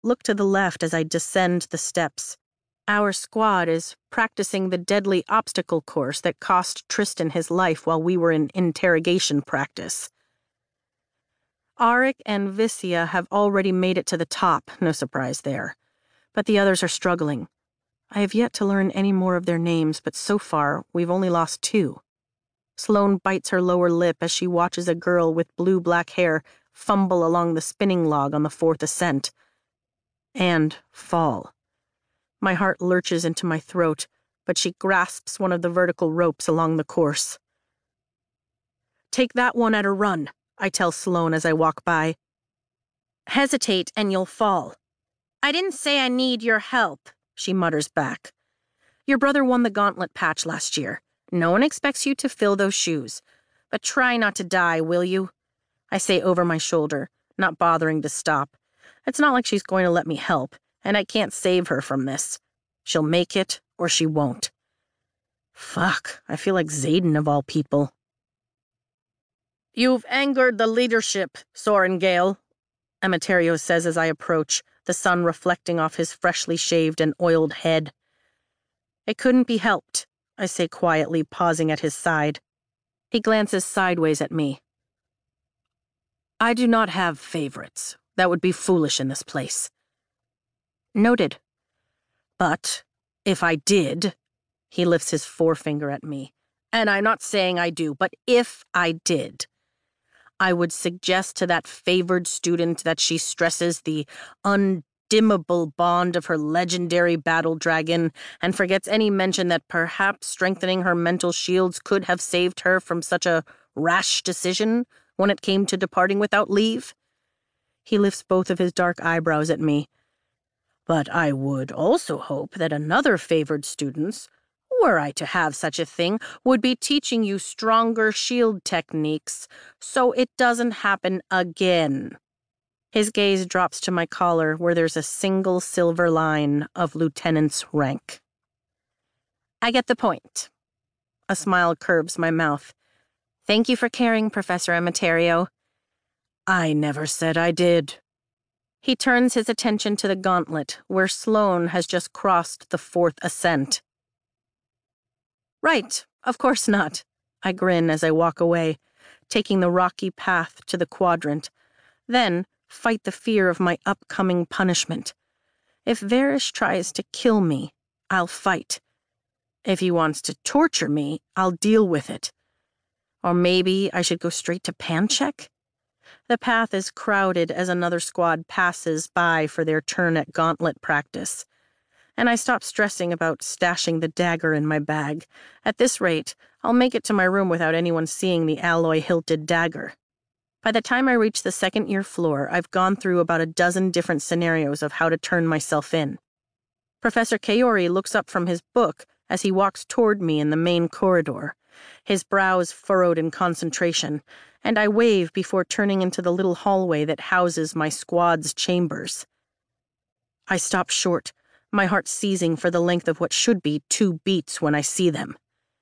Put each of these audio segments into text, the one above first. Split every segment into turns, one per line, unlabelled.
look to the left as I descend the steps. Our squad is practicing the deadly obstacle course that cost Tristan his life while we were in interrogation practice. Arik and Vissia have already made it to the top, no surprise there. But the others are struggling. I have yet to learn any more of their names, but so far we've only lost 2. Sloane bites her lower lip as she watches a girl with blue-black hair fumble along the spinning log on the 4th ascent. And fall. My heart lurches into my throat, but she grasps one of the vertical ropes along the course. "Take that one at a run," I tell Sloane as I walk by. "Hesitate and you'll fall." "I didn't say I need your help," she mutters back. "Your brother won the gauntlet patch last year. No one expects you to fill those shoes. But try not to die, will you?" I say over my shoulder, not bothering to stop. It's not like she's going to let me help, and I can't save her from this. She'll make it, or she won't. Fuck, I feel like Xaden of all people. "You've angered the leadership, Sorengale," Amaterasu says as I approach, the sun reflecting off his freshly shaved and oiled head. "It couldn't be helped," I say quietly, pausing at his side. He glances sideways at me. "I do not have favorites. That would be foolish in this place." "Noted." "But if I did," he lifts his forefinger at me, "and I'm not saying I do, but if I did, I would suggest to that favored student that she stresses the undimmable bond of her legendary battle dragon and forgets any mention that perhaps strengthening her mental shields could have saved her from such a rash decision when it came to departing without leave." He lifts both of his dark eyebrows at me. "But I would also hope that another favored students, were I to have such a thing, would be teaching you stronger shield techniques so it doesn't happen again." His gaze drops to my collar where there's a single silver line of lieutenant's rank. "I get the point." A smile curves my mouth. "Thank you for caring, Professor Amaterasu." "I never said I did." He turns his attention to the gauntlet, where Sloane has just crossed the 4th ascent. "Right, of course not." I grin as I walk away, taking the rocky path to the quadrant, then fight the fear of my upcoming punishment. If Varish tries to kill me, I'll fight. If he wants to torture me, I'll deal with it. Or maybe I should go straight to Panchek? The path is crowded as another squad passes by for their turn at gauntlet practice. And I stop stressing about stashing the dagger in my bag. At this rate, I'll make it to my room without anyone seeing the alloy-hilted dagger. By the time I reach the 2nd-year floor, I've gone through about a dozen different scenarios of how to turn myself in. Professor Kaori looks up from his book as he walks toward me in the main corridor, his brows furrowed in concentration, and I wave before turning into the little hallway that houses my squad's chambers. I stop short, my heart seizing for the length of what should be 2 beats when I see them.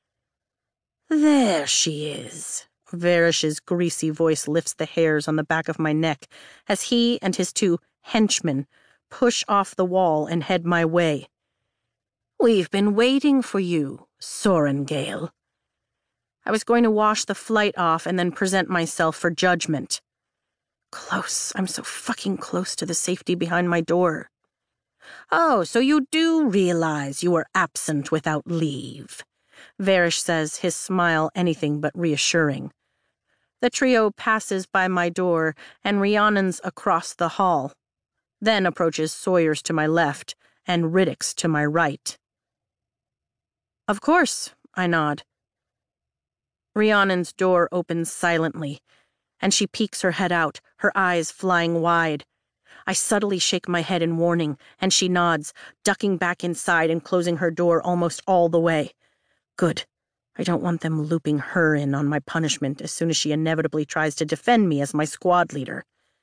"There she is." Varish's greasy voice lifts the hairs on the back of my neck as he and his 2 henchmen push off the wall and head my way. "We've been waiting for you, Sorengale." I was going to wash the flight off and then present myself for judgment. Close. I'm so fucking close to the safety behind my door. "Oh, so you do realize you were absent without leave," Varish says, his smile anything but reassuring. The trio passes by my door and Rhiannon's across the hall, then approaches Sawyer's to my left and Riddick's to my right. "Of course," I nod. Rhiannon's door opens silently, and she peeks her head out, her eyes flying wide. I subtly shake my head in warning, and she nods, ducking back inside and closing her door almost all the way. Good. I don't want them looping her in on my punishment as soon as she inevitably tries to defend me as my squad leader.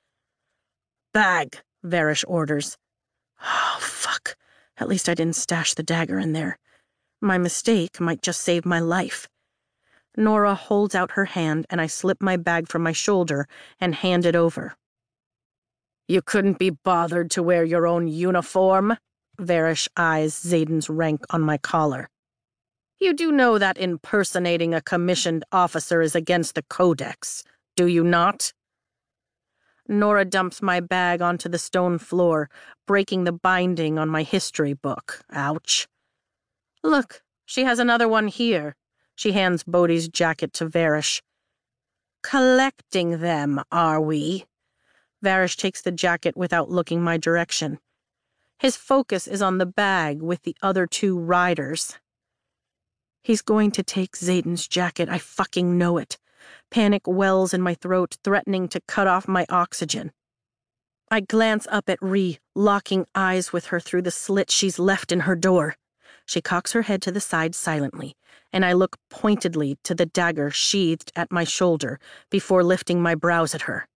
"Bag," Varish orders. Oh, fuck. At least I didn't stash the dagger in there. My mistake might just save my life. Nora holds out her hand, and I slip my bag from my shoulder and hand it over. You couldn't be bothered to wear your own uniform? Varish eyes Xaden's rank on my collar. You do know that impersonating a commissioned officer is against the Codex, do you not? Nora dumps my bag onto the stone floor, breaking the binding on my history book. Ouch. Look, she has another one here. She hands Bodhi's jacket to Varish. Collecting them, are we? Varish takes the jacket without looking my direction. His focus is on the bag with the other two riders. He's going to take Xaden's jacket, I fucking know it. Panic wells in my throat, threatening to cut off my oxygen. I glance up at Rhi, locking eyes with her through the slit she's left in her door. She cocks her head to the side silently, and I look pointedly to the dagger sheathed at my shoulder before lifting my brows at her.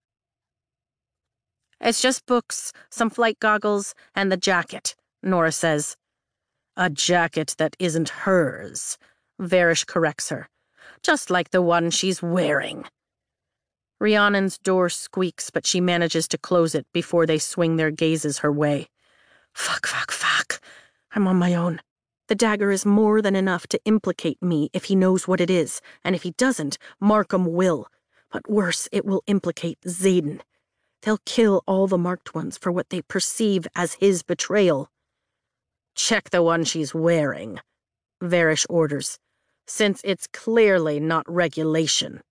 It's just books, some flight goggles, and the jacket, Nora says. A jacket that isn't hers, Varish corrects her. Just like the one she's wearing. Rhiannon's door squeaks, but she manages to close it before they swing their gazes her way. Fuck. I'm on my own. The dagger is more than enough to implicate me if he knows what it is, and if he doesn't, Markham will. But worse, it will implicate Xaden. They'll kill all the marked ones for what they perceive as his betrayal. Check the one she's wearing, Varish orders, since it's clearly not regulation.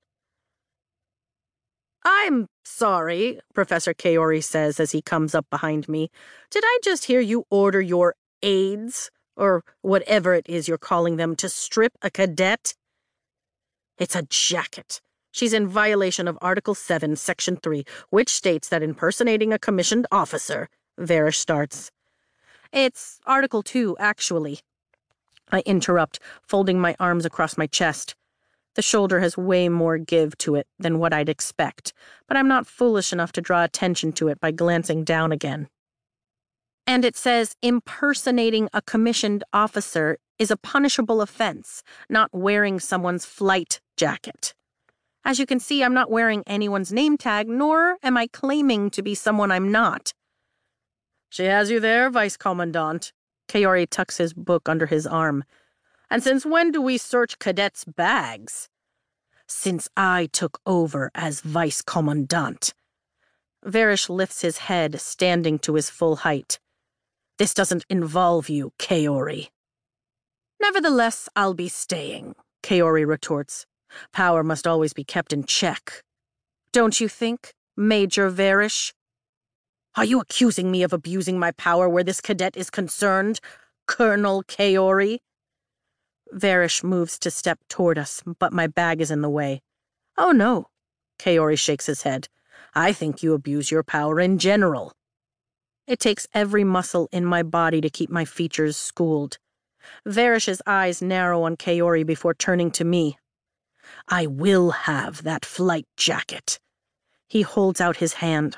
I'm sorry, Professor Kaori says as he comes up behind me. Did I just hear you order your aides, or whatever it is you're calling them, to strip a cadet? It's a jacket. She's in violation of Article 7, Section 3, which states that impersonating a commissioned officer, Varish starts. It's Article 2, actually. I interrupt, folding my arms across my chest. The shoulder has way more give to it than what I'd expect, but I'm not foolish enough to draw attention to it by glancing down again. And it says impersonating a commissioned officer is a punishable offense, not wearing someone's flight jacket. As you can see, I'm not wearing anyone's name tag, nor am I claiming to be someone I'm not. She has you there, Vice Commandant. Kaori tucks his book under his arm. And since when do we search cadets' bags? Since I took over as Vice Commandant. Varish lifts his head, standing to his full height. This doesn't involve you, Kaori. Nevertheless, I'll be staying, Kaori retorts. Power must always be kept in check. Don't you think, Major Varish? Are you accusing me of abusing my power where this cadet is concerned, Colonel Kaori? Varish moves to step toward us, but my bag is in the way. Oh no, Kaori shakes his head. I think you abuse your power in general. It takes every muscle in my body to keep my features schooled. Varish's eyes narrow on Kaori before turning to me. I will have that flight jacket. He holds out his hand.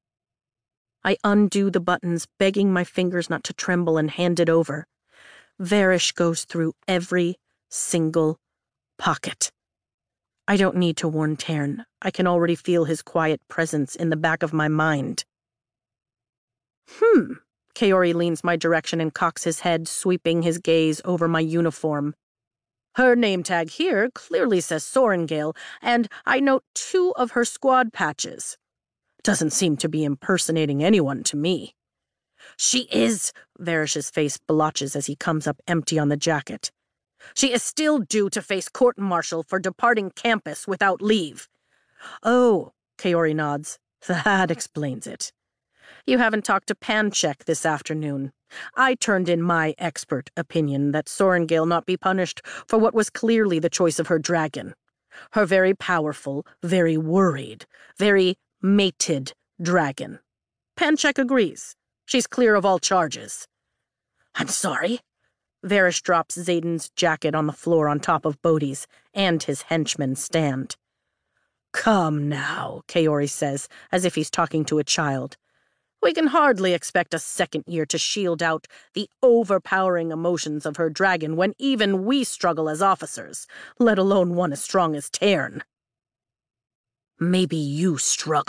I undo the buttons, begging my fingers not to tremble, and hand it over. Varish goes through every single pocket. I don't need to warn Tern. I can already feel his quiet presence in the back of my mind. Kaori leans my direction and cocks his head, sweeping his gaze over my uniform. Her name tag here clearly says Sorengale, and I note 2 of her squad patches. Doesn't seem to be impersonating anyone to me. She is, Varish's face blotches as he comes up empty on the jacket. She is still due to face court-martial for departing campus without leave. Oh, Kaori nods. That explains it. You haven't talked to Panchek this afternoon. I turned in my expert opinion that Sorengale not be punished for what was clearly the choice of her dragon. Her very powerful, very worried, very mated dragon. Panchek agrees. She's clear of all charges. I'm sorry. Varish drops Xaden's jacket on the floor on top of Bodhi's, and his henchmen stand. Come now, Kaori says, as if he's talking to a child. We can hardly expect a second year to shield out the overpowering emotions of her dragon when even we struggle as officers, let alone one as strong as Tern. Maybe you struggle,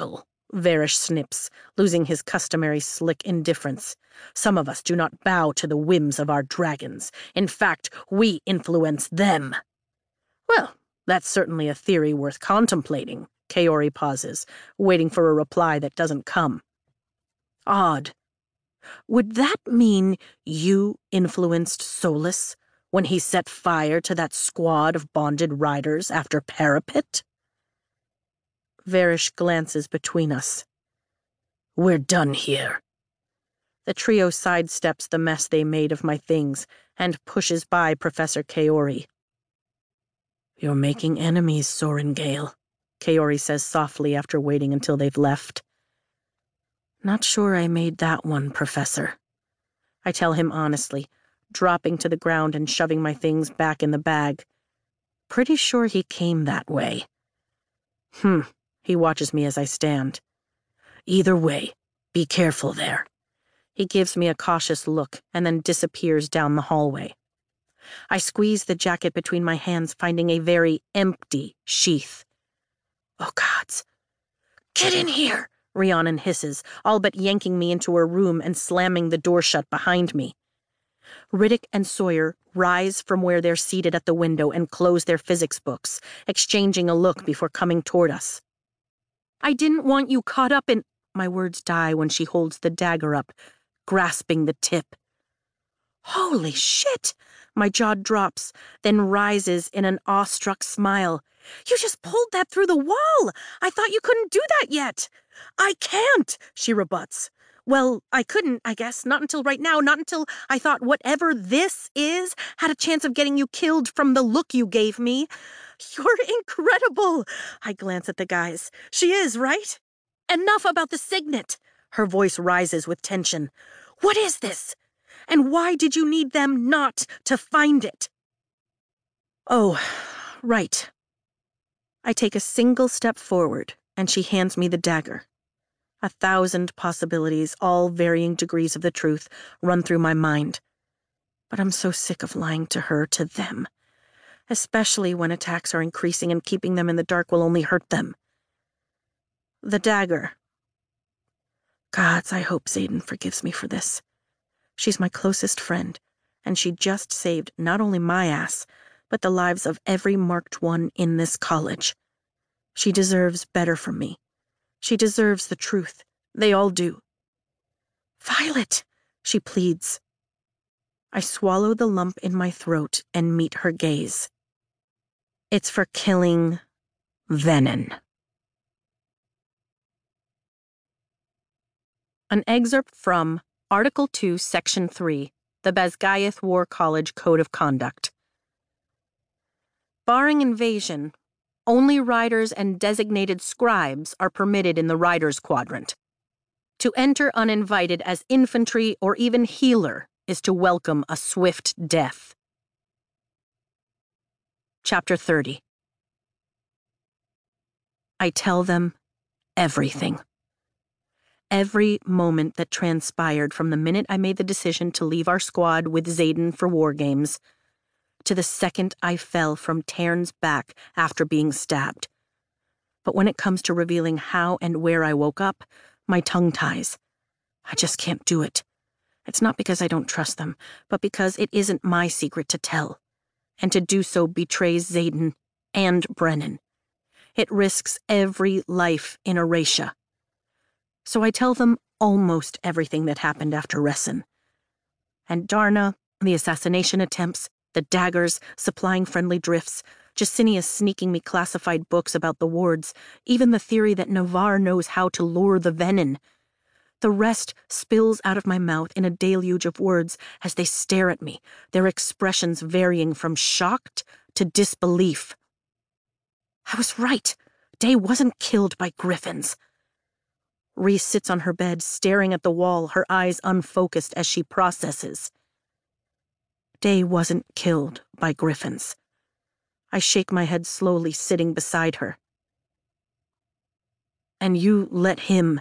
Varish snips, losing his customary slick indifference. Some of us do not bow to the whims of our dragons. In fact, we influence them. Well, that's certainly a theory worth contemplating. Kaori pauses, waiting for a reply that doesn't come. Odd. Would that mean you influenced Solas when he set fire to that squad of bonded riders after Parapet? Varish glances between us. We're done here. The trio sidesteps the mess they made of my things and pushes by Professor Kaori. You're making enemies, Sorengale, Kaori says softly after waiting until they've left. Not sure I made that one, Professor. I tell him honestly, dropping to the ground and shoving my things back in the bag. Pretty sure he came that way. He watches me as I stand. Either way, be careful there. He gives me a cautious look and then disappears down the hallway. I squeeze the jacket between my hands, finding a very empty sheath. Oh, gods. Get in here, Rhiannon hisses, all but yanking me into her room and slamming the door shut behind me. Riddick and Sawyer rise from where they're seated at the window and close their physics books, exchanging a look before coming toward us. I didn't want you caught up in... My words die when she holds the dagger up, grasping the tip. Holy shit! My jaw drops, then rises in an awestruck smile. You just pulled that through the wall! I thought you couldn't do that yet! I can't, she rebuts. Well, I couldn't, I guess, not until right now, not until I thought whatever this is had a chance of getting you killed from the look you gave me. You're incredible! I glance at the guys. She is, right? Enough about the signet! Her voice rises with tension. What is this? And why did you need them not to find it? Oh, right. I take a single step forward, and she hands me the dagger. 1,000 possibilities, all varying degrees of the truth, run through my mind. But I'm so sick of lying to her, to them. Especially when attacks are increasing and keeping them in the dark will only hurt them. The dagger. Gods, I hope Xaden forgives me for this. She's my closest friend, and she just saved not only my ass, but the lives of every marked one in this college. She deserves better from me. She deserves the truth. They all do. Violet, she pleads. I swallow the lump in my throat and meet her gaze. It's for killing Venin. An excerpt from Article 2, Section 3, the Basgiath War College Code of Conduct. Barring invasion, only riders and designated scribes are permitted in the riders' quadrant. To enter uninvited as infantry or even healer is to welcome a swift death. Chapter 30. I tell them everything. Every moment that transpired from the minute I made the decision to leave our squad with Xaden for war games to the second I fell from Tairn's back after being stabbed. But when it comes to revealing how and where I woke up, my tongue ties. I just can't do it. It's not because I don't trust them, but because it isn't my secret to tell. And to do so betrays Xaden and Brennan. It risks every life in Eratia. So I tell them almost everything that happened after Ressen. And Darna, the assassination attempts, the daggers, supplying friendly drifts, Jasinius sneaking me classified books about the wards, even the theory that Navarre knows how to lure the Venin. The rest spills out of my mouth in a deluge of words as they stare at me, their expressions varying from shocked to disbelief. I was right. Day wasn't killed by griffins. Rhys sits on her bed, staring at the wall, her eyes unfocused as she processes. Day wasn't killed by griffins. I shake my head slowly, sitting beside her. And you let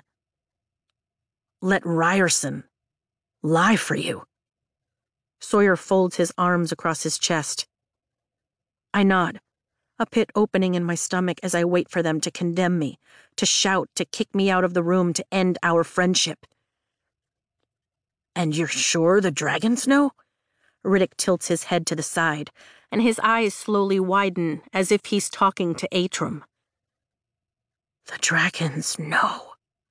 Ryerson lie for you. Sawyer folds his arms across his chest. I nod. a pit opening in my stomach as I wait for them to condemn me, to shout, to kick me out of the room, to end our friendship. And you're sure the dragons know? Riddick tilts his head to the side, and his eyes slowly widen as if he's talking to Atrum. The dragons know.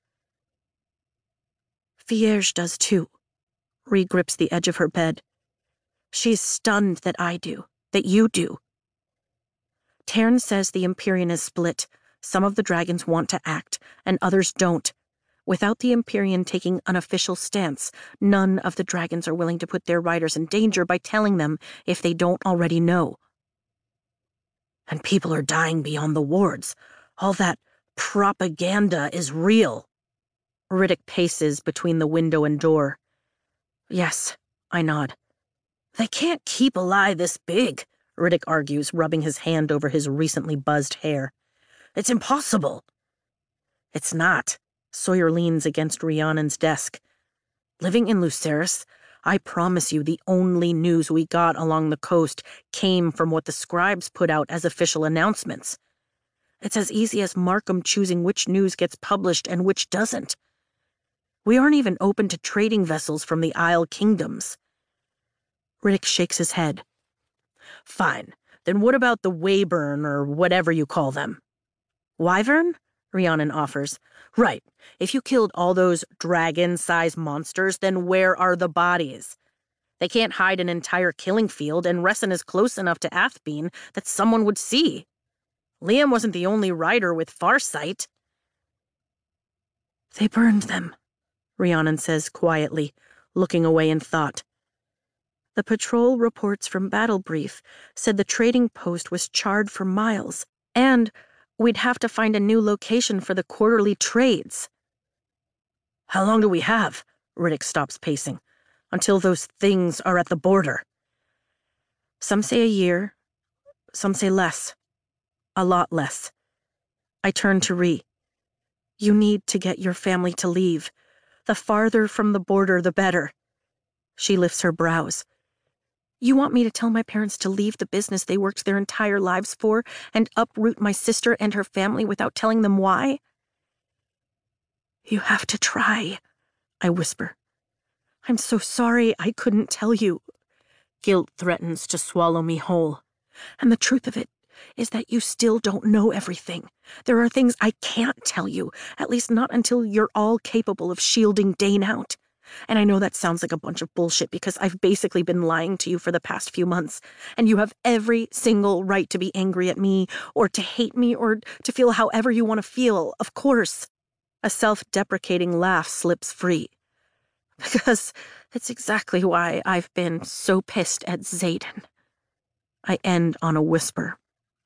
Vierge does too. Rhi grips the edge of her bed. She's stunned that I do, that you do. Tern says the Empyrean is split. Some of the dragons want to act, and others don't. Without the Empyrean taking an official stance, none of the dragons are willing to put their riders in danger by telling them if they don't already know. And people are dying beyond the wards. All that propaganda is real. Riddick paces between the window and door. Yes, I nod. They can't keep a lie this big, Riddick argues, rubbing his hand over his recently buzzed hair. It's impossible. It's not. Sawyer leans against Rhiannon's desk. Living in Lucerys, I promise you the only news we got along the coast came from what the scribes put out as official announcements. It's as easy as Markham choosing which news gets published and which doesn't. We aren't even open to trading vessels from the Isle Kingdoms. Riddick shakes his head. Fine, then what about the Wayburn or whatever you call them? Wyvern? Rhiannon offers. Right, if you killed all those dragon-sized monsters, then where are the bodies? They can't hide an entire killing field, and Resen is close enough to Athbeen that someone would see. Liam wasn't the only rider with farsight. They burned them, Rhiannon says quietly, looking away in thought. The patrol reports from Battle Brief said the trading post was charred for miles, and we'd have to find a new location for the quarterly trades. How long do we have? Riddick stops pacing. Until those things are at the border. Some say a year, some say less. A lot less. I turn to Rhi. You need to get your family to leave. The farther from the border, the better. She lifts her brows. You want me to tell my parents to leave the business they worked their entire lives for and uproot my sister and her family without telling them why? You have to try, I whisper. I'm so sorry I couldn't tell you. Guilt threatens to swallow me whole. And the truth of it is that you still don't know everything. There are things I can't tell you, at least not until you're all capable of shielding Dane out. And I know that sounds like a bunch of bullshit because I've basically been lying to you for the past few months, and you have every single right to be angry at me, or to hate me, or to feel however you want to feel, of course. A self-deprecating laugh slips free. Because it's exactly why I've been so pissed at Xaden. I end on a whisper.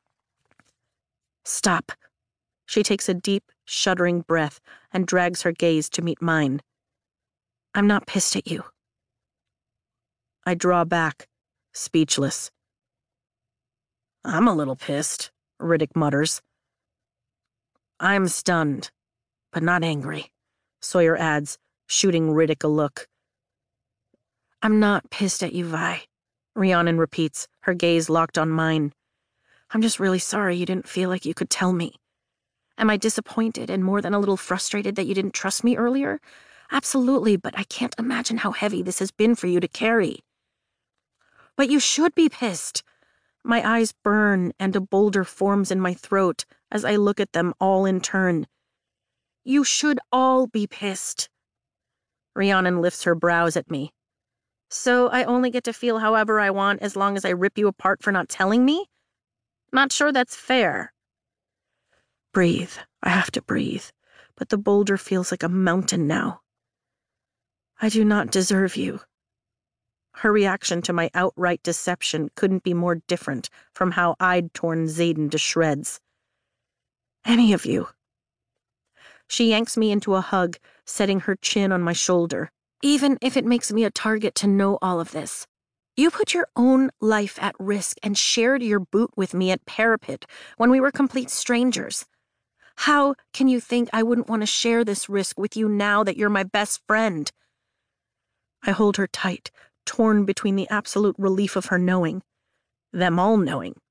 Stop. She takes a deep, shuddering breath and drags her gaze to meet mine. I'm not pissed at you. I draw back, speechless. I'm a little pissed, Riddick mutters. I'm stunned, but not angry, Sawyer adds, shooting Riddick a look. I'm not pissed at you, Vi, Rhiannon repeats, her gaze locked on mine. I'm just really sorry you didn't feel like you could tell me. Am I disappointed and more than a little frustrated that you didn't trust me earlier? Absolutely, but I can't imagine how heavy this has been for you to carry. But you should be pissed. My eyes burn and a boulder forms in my throat as I look at them all in turn. You should all be pissed. Rhiannon lifts her brows at me. So I only get to feel however I want as long as I rip you apart for not telling me? Not sure that's fair. Breathe. I have to breathe. But the boulder feels like a mountain now. I do not deserve you. Her reaction to my outright deception couldn't be more different from how I'd torn Xaden to shreds. Any of you. She yanks me into a hug, setting her chin on my shoulder. Even if it makes me a target to know all of this. You put your own life at risk and shared your boot with me at Parapet when we were complete strangers. How can you think I wouldn't want to share this risk with you now that you're my best friend? I hold her tight, torn between the absolute relief of her knowing, them all knowing,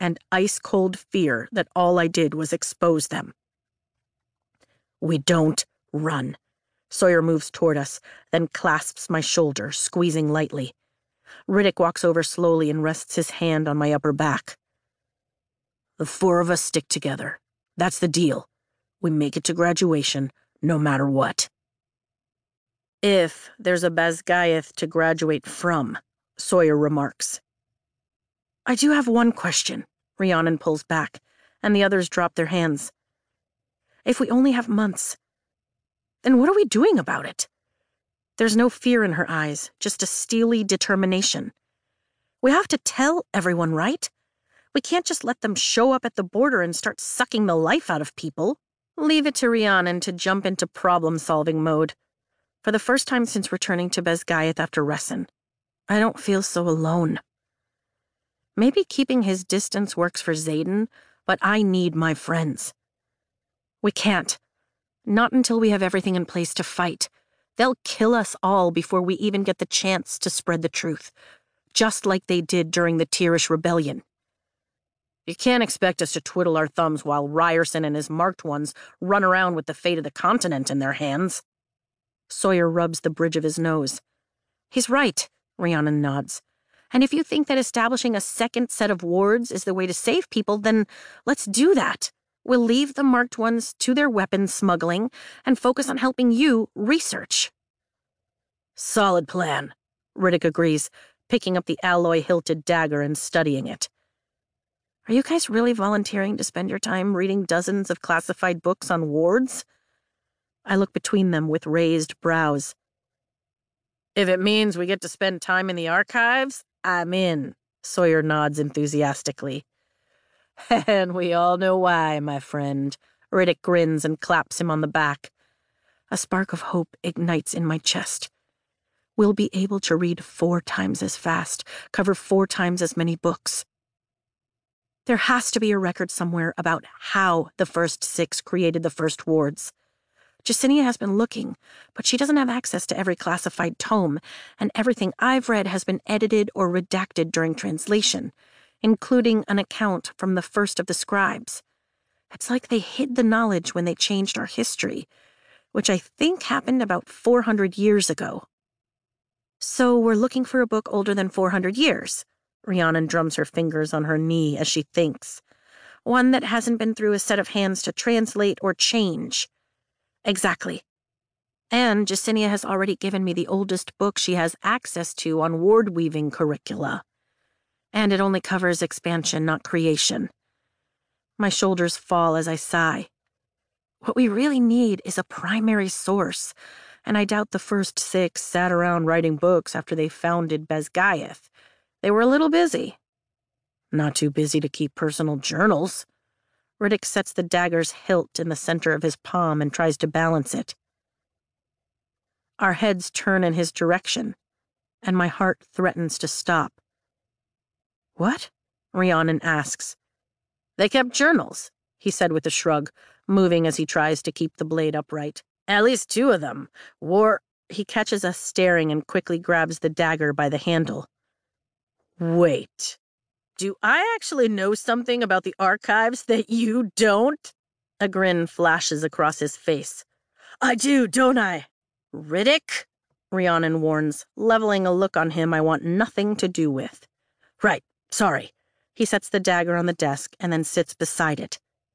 and ice-cold fear that all I did was expose them. We don't run. Sawyer moves toward us, then clasps my shoulder, squeezing lightly. Riddick walks over slowly and rests his hand on my upper back. The four of us stick together. That's the deal. We make it to graduation, no matter what. If there's a Basgiath to graduate from, Sawyer remarks. I do have one question, Rhiannon pulls back, and the others drop their hands. If we only have months, then what are we doing about it? There's no fear in her eyes, just a steely determination. We have to tell everyone, right? We can't just let them show up at the border and start sucking the life out of people. Leave it to Rhiannon to jump into problem-solving mode. For the first time since returning to Basgiath after Ressen, I don't feel so alone. Maybe keeping his distance works for Xaden, but I need my friends. We can't. Not until we have everything in place to fight. They'll kill us all before we even get the chance to spread the truth, just like they did during the Tirish Rebellion. You can't expect us to twiddle our thumbs while Ryerson and his marked ones run around with the fate of the continent in their hands. Sawyer rubs the bridge of his nose. He's right, Rhiannon nods. And if you think that establishing a second set of wards is the way to save people, then let's do that. We'll leave the marked ones to their weapons smuggling and focus on helping you research. Solid plan, Riddick agrees, picking up the alloy-hilted dagger and studying it. Are you guys really volunteering to spend your time reading dozens of classified books on wards? I look between them with raised brows. If it means we get to spend time in the archives, I'm in, Sawyer nods enthusiastically. And we all know why, my friend. Riddick grins and claps him on the back. A spark of hope ignites in my chest. We'll be able to read 4 times as fast, cover 4 times as many books. There has to be a record somewhere about how the first 6 created the first wards. Jesinia has been looking, but she doesn't have access to every classified tome, and everything I've read has been edited or redacted during translation, including an account from the first of the scribes. It's like they hid the knowledge when they changed our history, which I think happened about 400 years ago. So we're looking for a book older than 400 years. Rhiannon drums her fingers on her knee as she thinks. One that hasn't been through a set of hands to translate or change. Exactly. And Jesinia has already given me the oldest book she has access to on ward-weaving curricula. And it only covers expansion, not creation. My shoulders fall as I sigh. What we really need is a primary source, and I doubt the first 6 sat around writing books after they founded Basgiath. They were a little busy. Not too busy to keep personal journals. Riddick sets the dagger's hilt in the center of his palm and tries to balance it. Our heads turn in his direction, and my heart threatens to stop. What? Rhiannon asks. They kept journals, he said with a shrug, moving as he tries to keep the blade upright. At least 2 of them. He catches us staring and quickly grabs the dagger by the handle. Wait. Do I actually know something about the archives that you don't? A grin flashes across his face. I do, don't I? Riddick? Rhiannon warns, leveling a look on him I want nothing to do with. Right, sorry. He sets the dagger on the desk and then sits beside it.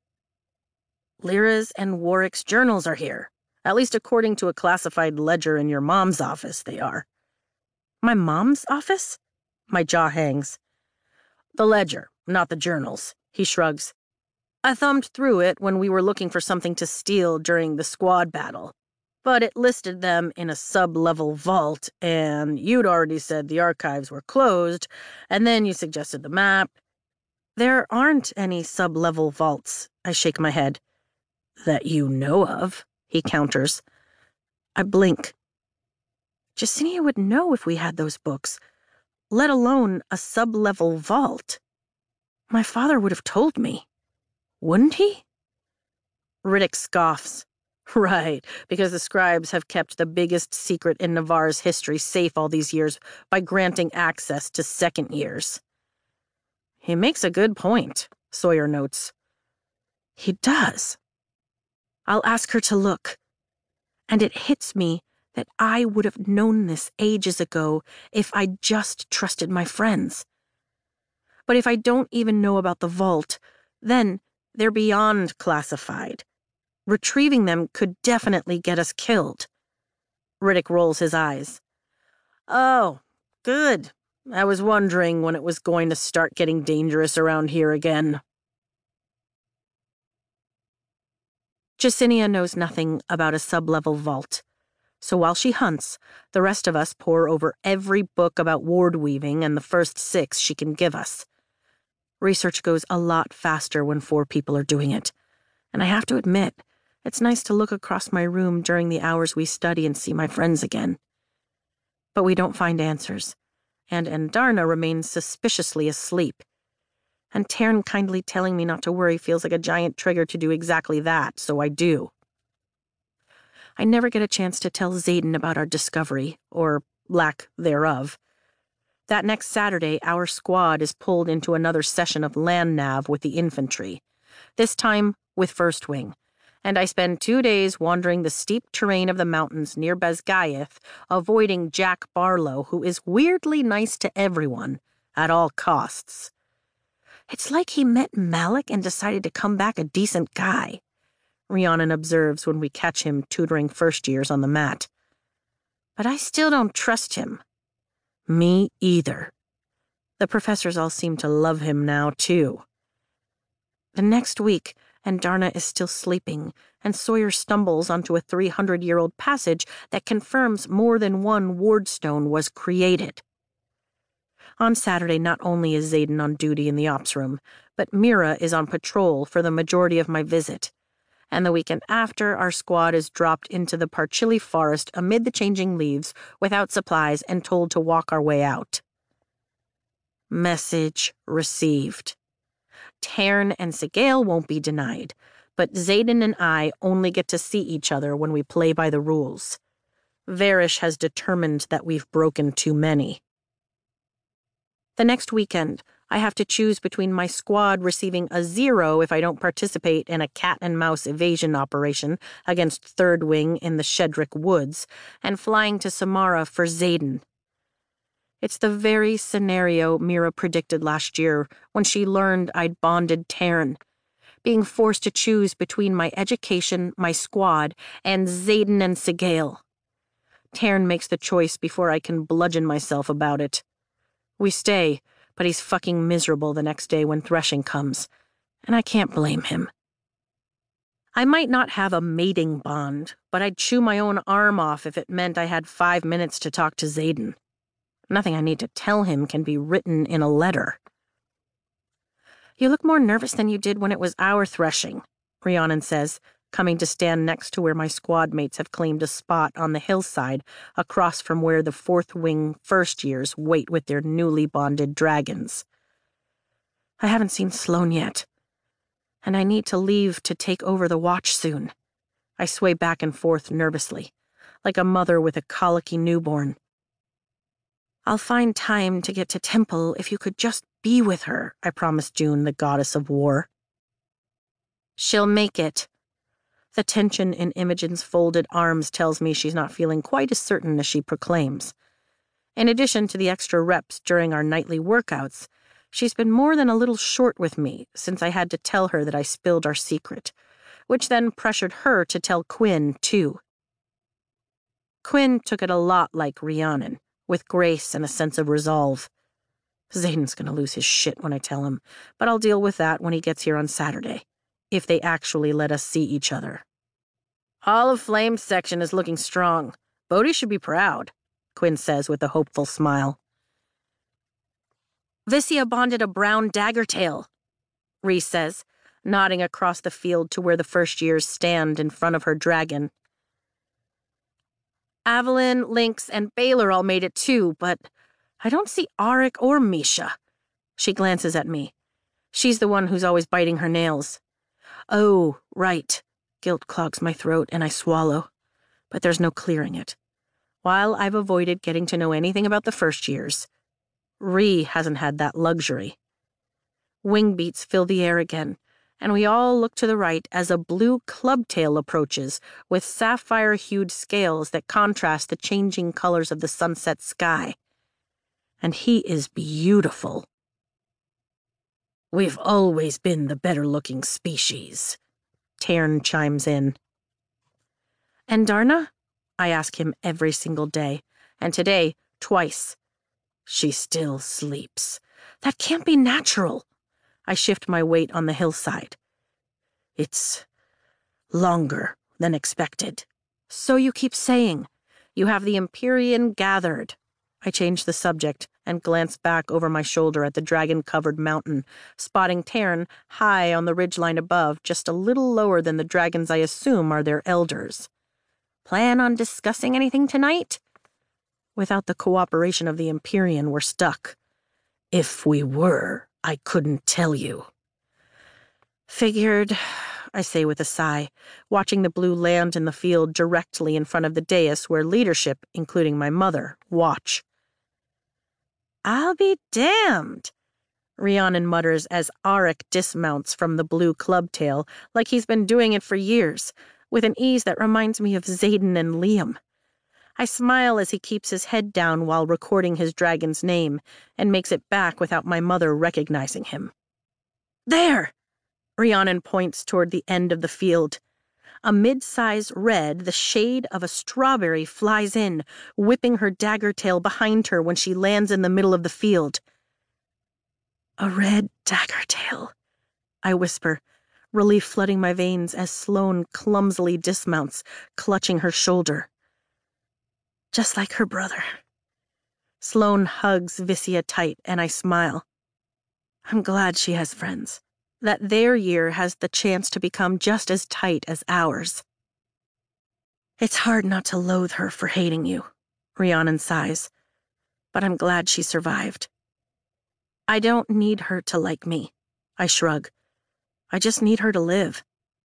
Lyra's and Warwick's journals are here. At least according to a classified ledger in your mom's office, they are. My mom's office? My jaw hangs. The ledger, not the journals, he shrugs. I thumbed through it when we were looking for something to steal during the squad battle, but it listed them in a sub-level vault, and you'd already said the archives were closed, and then you suggested the map. There aren't any sub-level vaults, I shake my head. That you know of, he counters. I blink. Jesinia would know if we had those books, let alone a sub-level vault. My father would have told me. Wouldn't he? Riddick scoffs. Right, because the scribes have kept the biggest secret in Navarre's history safe all these years by granting access to second years. He makes a good point, Sawyer notes. He does. I'll ask her to look. And it hits me that I would have known this ages ago if I'd just trusted my friends. But if I don't even know about the vault, then they're beyond classified. Retrieving them could definitely get us killed. Riddick rolls his eyes. Oh, good. I was wondering when it was going to start getting dangerous around here again. Jacinia knows nothing about a sub-level vault. So while she hunts, the rest of us pore over every book about ward weaving and the first 6 she can give us. Research goes a lot faster when 4 people are doing it. And I have to admit, it's nice to look across my room during the hours we study and see my friends again. But we don't find answers, and Andarna remains suspiciously asleep. And Taryn kindly telling me not to worry feels like a giant trigger to do exactly that, so I do. I never get a chance to tell Xaden about our discovery, or lack thereof. That next Saturday, our squad is pulled into another session of land nav with the infantry, this time with First Wing, and I spend 2 days wandering the steep terrain of the mountains near Basgaeth, avoiding Jack Barlow, who is weirdly nice to everyone, at all costs. It's like he met Malik and decided to come back a decent guy, Rhiannon observes when we catch him tutoring first years on the mat. But I still don't trust him. Me either. The professors all seem to love him now, too. The next week, Andarna is still sleeping, and Sawyer stumbles onto a 300-year-old passage that confirms more than one wardstone was created. On Saturday, not only is Xaden on duty in the ops room, but Mira is on patrol for the majority of my visit. And the weekend after, our squad is dropped into the Parchilli forest amid the changing leaves, without supplies, and told to walk our way out. Message received. Taryn and Sigale won't be denied, but Xaden and I only get to see each other when we play by the rules. Varish has determined that we've broken too many. The next weekend, I have to choose between my squad receiving a 0 if I don't participate in a cat-and-mouse evasion operation against Third Wing in the Shedrick Woods and flying to Samara for Xaden. It's the very scenario Mira predicted last year when she learned I'd bonded Taryn, being forced to choose between my education, my squad, and Xaden and Sigale. Taryn makes the choice before I can bludgeon myself about it. We stay, but he's fucking miserable the next day when threshing comes, and I can't blame him. I might not have a mating bond, but I'd chew my own arm off if it meant I had 5 minutes to talk to Xaden. Nothing I need to tell him can be written in a letter. You look more nervous than you did when it was our threshing, Rhiannon says, coming to stand next to where my squad mates have claimed a spot on the hillside across from where the Fourth Wing first years wait with their newly bonded dragons. I haven't seen Sloane yet, and I need to leave to take over the watch soon. I sway back and forth nervously, like a mother with a colicky newborn. I'll find time to get to Temple if you could just be with her, I promised June, the goddess of war. She'll make it. The tension in Imogen's folded arms tells me she's not feeling quite as certain as she proclaims. In addition to the extra reps during our nightly workouts, she's been more than a little short with me since I had to tell her that I spilled our secret, which then pressured her to tell Quinn, too. Quinn took it a lot like Rhiannon, with grace and a sense of resolve. Xaden's gonna lose his shit when I tell him, but I'll deal with that when he gets here on Saturday, if they actually let us see each other. Olive Flame's section is looking strong. Bodhi should be proud, Quinn says with a hopeful smile. Vissia bonded a brown daggertail, Rhys says, nodding across the field to where the first years stand in front of her dragon. Avalyn, Lynx, and Baylor all made it too, but I don't see Arik or Misha. She glances at me. She's the one who's always biting her nails. Oh, right. Guilt clogs my throat and I swallow, but there's no clearing it. While I've avoided getting to know anything about the first years, Rhi hasn't had that luxury. Wing beats fill the air again, and we all look to the right as a blue clubtail approaches with sapphire-hued scales that contrast the changing colors of the sunset sky. And he is beautiful. "We've always been the better-looking species," Tairn chimes in. "And Darna?" I ask him every single day, and today, twice. "She still sleeps." "That can't be natural." I shift my weight on the hillside. "It's longer than expected." "So you keep saying. You have the Empyrean gathered." I change the subject and glance back over my shoulder at the dragon-covered mountain, spotting Tairn high on the ridgeline above, just a little lower than the dragons I assume are their elders. "Plan on discussing anything tonight?" Without the cooperation of the Empyrean, we're stuck. "If we were, I couldn't tell you." "Figured," I say with a sigh, watching the blue land in the field directly in front of the dais where leadership, including my mother, watch. "I'll be damned," Rhiannon mutters as Arik dismounts from the blue clubtail like he's been doing it for years, with an ease that reminds me of Xaden and Liam. I smile as he keeps his head down while recording his dragon's name and makes it back without my mother recognizing him. "There!" Rhiannon points toward the end of the field. A mid-size red, the shade of a strawberry, flies in, whipping her dagger tail behind her when she lands in the middle of the field. "A red dagger tail," I whisper, relief flooding my veins as Sloane clumsily dismounts, clutching her shoulder. "Just like her brother." Sloane hugs Vissia tight, and I smile. I'm glad she has friends, that their year has the chance to become just as tight as ours. "It's hard not to loathe her for hating you," Rhiannon sighs, "but I'm glad she survived." "I don't need her to like me," I shrug. "I just need her to live."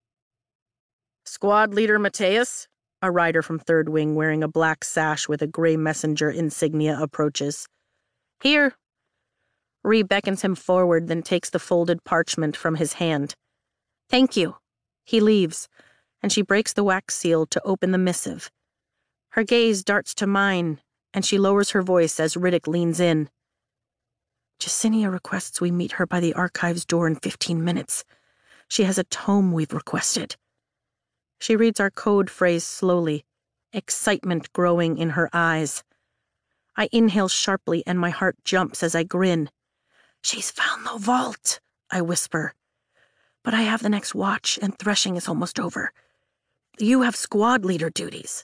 "Squad Leader Mateus," a rider from Third Wing wearing a black sash with a gray messenger insignia approaches. "Here." Rhi beckons him forward, then takes the folded parchment from his hand. "Thank you." He leaves, and she breaks the wax seal to open the missive. Her gaze darts to mine, and she lowers her voice as Riddick leans in. "Jesinia requests we meet her by the archives door in 15 minutes. She has a tome we've requested." She reads our code phrase slowly, excitement growing in her eyes. I inhale sharply and my heart jumps as I grin. "She's found the vault," I whisper. "But I have the next watch and threshing is almost over. You have squad leader duties."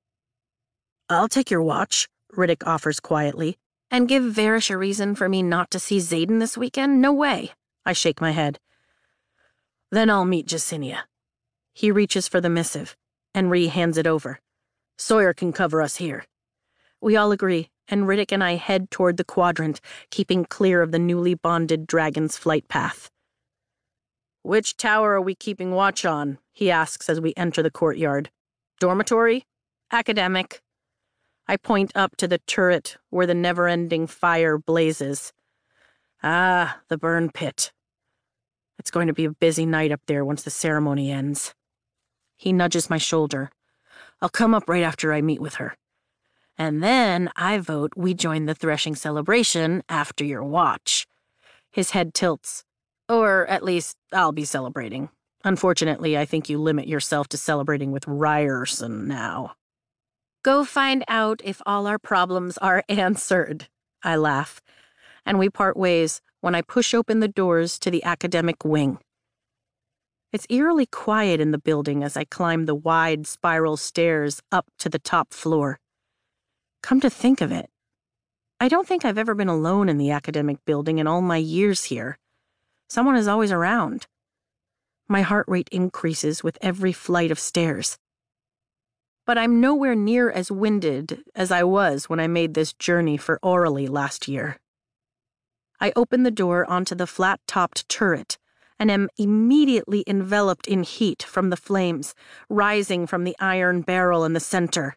"I'll take your watch," Riddick offers quietly. "And give Varish a reason for me not to see Xaden this weekend? No way." I shake my head. "Then I'll meet Jesinia." He reaches for the missive, and Rhi hands it over. "Sawyer can cover us here." We all agree, and Riddick and I head toward the quadrant, keeping clear of the newly bonded dragon's flight path. "Which tower are we keeping watch on?" he asks as we enter the courtyard. "Dormitory? Academic?" I point up to the turret where the never-ending fire blazes. "Ah, the burn pit. It's going to be a busy night up there once the ceremony ends." He nudges my shoulder. "I'll come up right after I meet with her. And then I vote we join the threshing celebration after your watch." His head tilts. "Or at least I'll be celebrating. Unfortunately, I think you limit yourself to celebrating with Ryerson now." "Go find out if all our problems are answered," I laugh, and we part ways when I push open the doors to the academic wing. It's eerily quiet in the building as I climb the wide spiral stairs up to the top floor. Come to think of it, I don't think I've ever been alone in the academic building in all my years here. Someone is always around. My heart rate increases with every flight of stairs. But I'm nowhere near as winded as I was when I made this journey for Orally last year. I open the door onto the flat-topped turret and am immediately enveloped in heat from the flames, rising from the iron barrel in the center.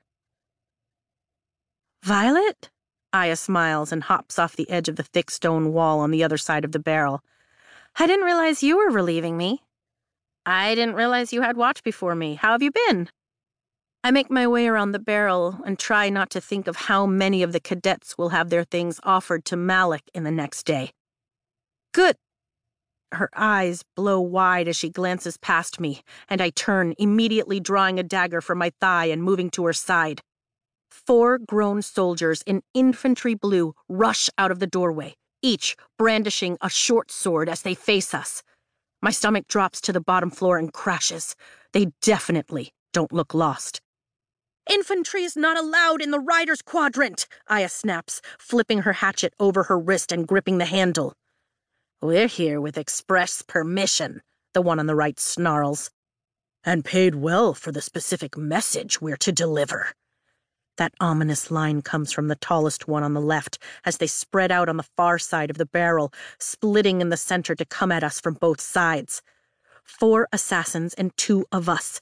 "Violet?" Aya smiles and hops off the edge of the thick stone wall on the other side of the barrel. I didn't realize you were relieving me. I didn't realize you had watch before me. How have you been? I make my way around the barrel and try not to think of how many of the cadets will have their things offered to Malik in the next day. Good. Her eyes blow wide as she glances past me, and I turn, immediately drawing a dagger from my thigh and moving to her side. 4 grown soldiers in infantry blue rush out of the doorway, each brandishing a short sword as they face us. My stomach drops to the bottom floor and crashes. They definitely don't look lost. Infantry is not allowed in the rider's quadrant, Aya snaps, flipping her hatchet over her wrist and gripping the handle. We're here with express permission, the one on the right snarls. And paid well for the specific message we're to deliver. That ominous line comes from the tallest one on the left as they spread out on the far side of the barrel, splitting in the center to come at us from both sides. 4 assassins and 2 of us.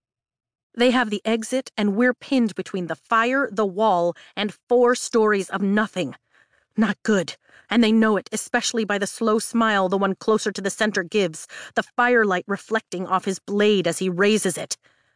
They have the exit, and we're pinned between the fire, the wall, and 4 stories of nothing. Not good, and they know it, especially by the slow smile the one closer to the center gives, the firelight reflecting off his blade as he raises it.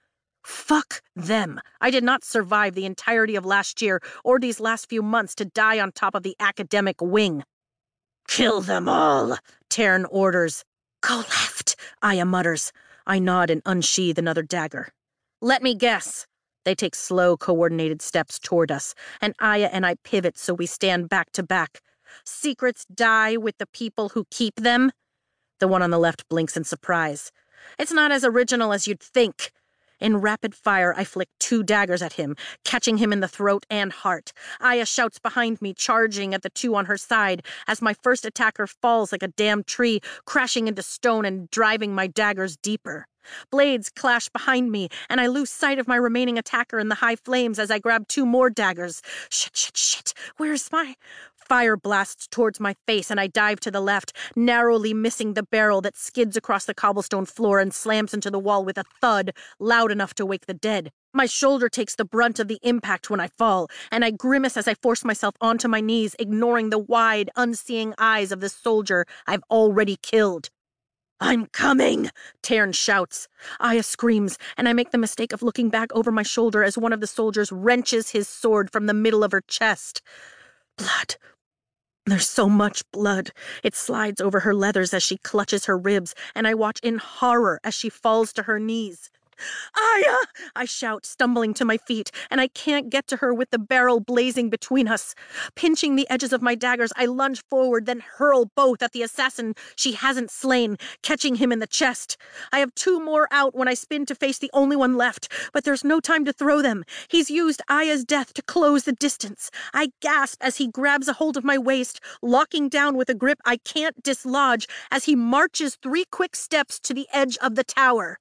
Fuck them. I did not survive the entirety of last year or these last few months to die on top of the academic wing. Kill them all, Taryn orders. Go left, Aya mutters. I nod and unsheathe another dagger. Let me guess. They take slow, coordinated steps toward us, and Aya and I pivot so we stand back to back. Secrets die with the people who keep them? The one on the left blinks in surprise. It's not as original as you'd think. In rapid fire, I flick 2 daggers at him, catching him in the throat and heart. Aya shouts behind me, charging at the 2 on her side, as my first attacker falls like a damn tree, crashing into stone and driving my daggers deeper. Blades clash behind me, and I lose sight of my remaining attacker in the high flames as I grab 2 more daggers. Shit. Where's my... Fire blasts towards my face, and I dive to the left, narrowly missing the barrel that skids across the cobblestone floor and slams into the wall with a thud loud enough to wake the dead. My shoulder takes the brunt of the impact when I fall, and I grimace as I force myself onto my knees, ignoring the wide, unseeing eyes of the soldier I've already killed. I'm coming, Taryn shouts. Aya screams, and I make the mistake of looking back over my shoulder as one of the soldiers wrenches his sword from the middle of her chest. Blood. There's so much blood. It slides over her leathers as she clutches her ribs, and I watch in horror as she falls to her knees. Aya! I shout, stumbling to my feet, and I can't get to her with the barrel blazing between us. Pinching the edges of my daggers, I lunge forward, then hurl both at the assassin she hasn't slain, catching him in the chest. I have 2 more out when I spin to face the only one left, but there's no time to throw them. He's used Aya's death to close the distance. I gasp as he grabs a hold of my waist, locking down with a grip I can't dislodge as he marches 3 quick steps to the edge of the tower.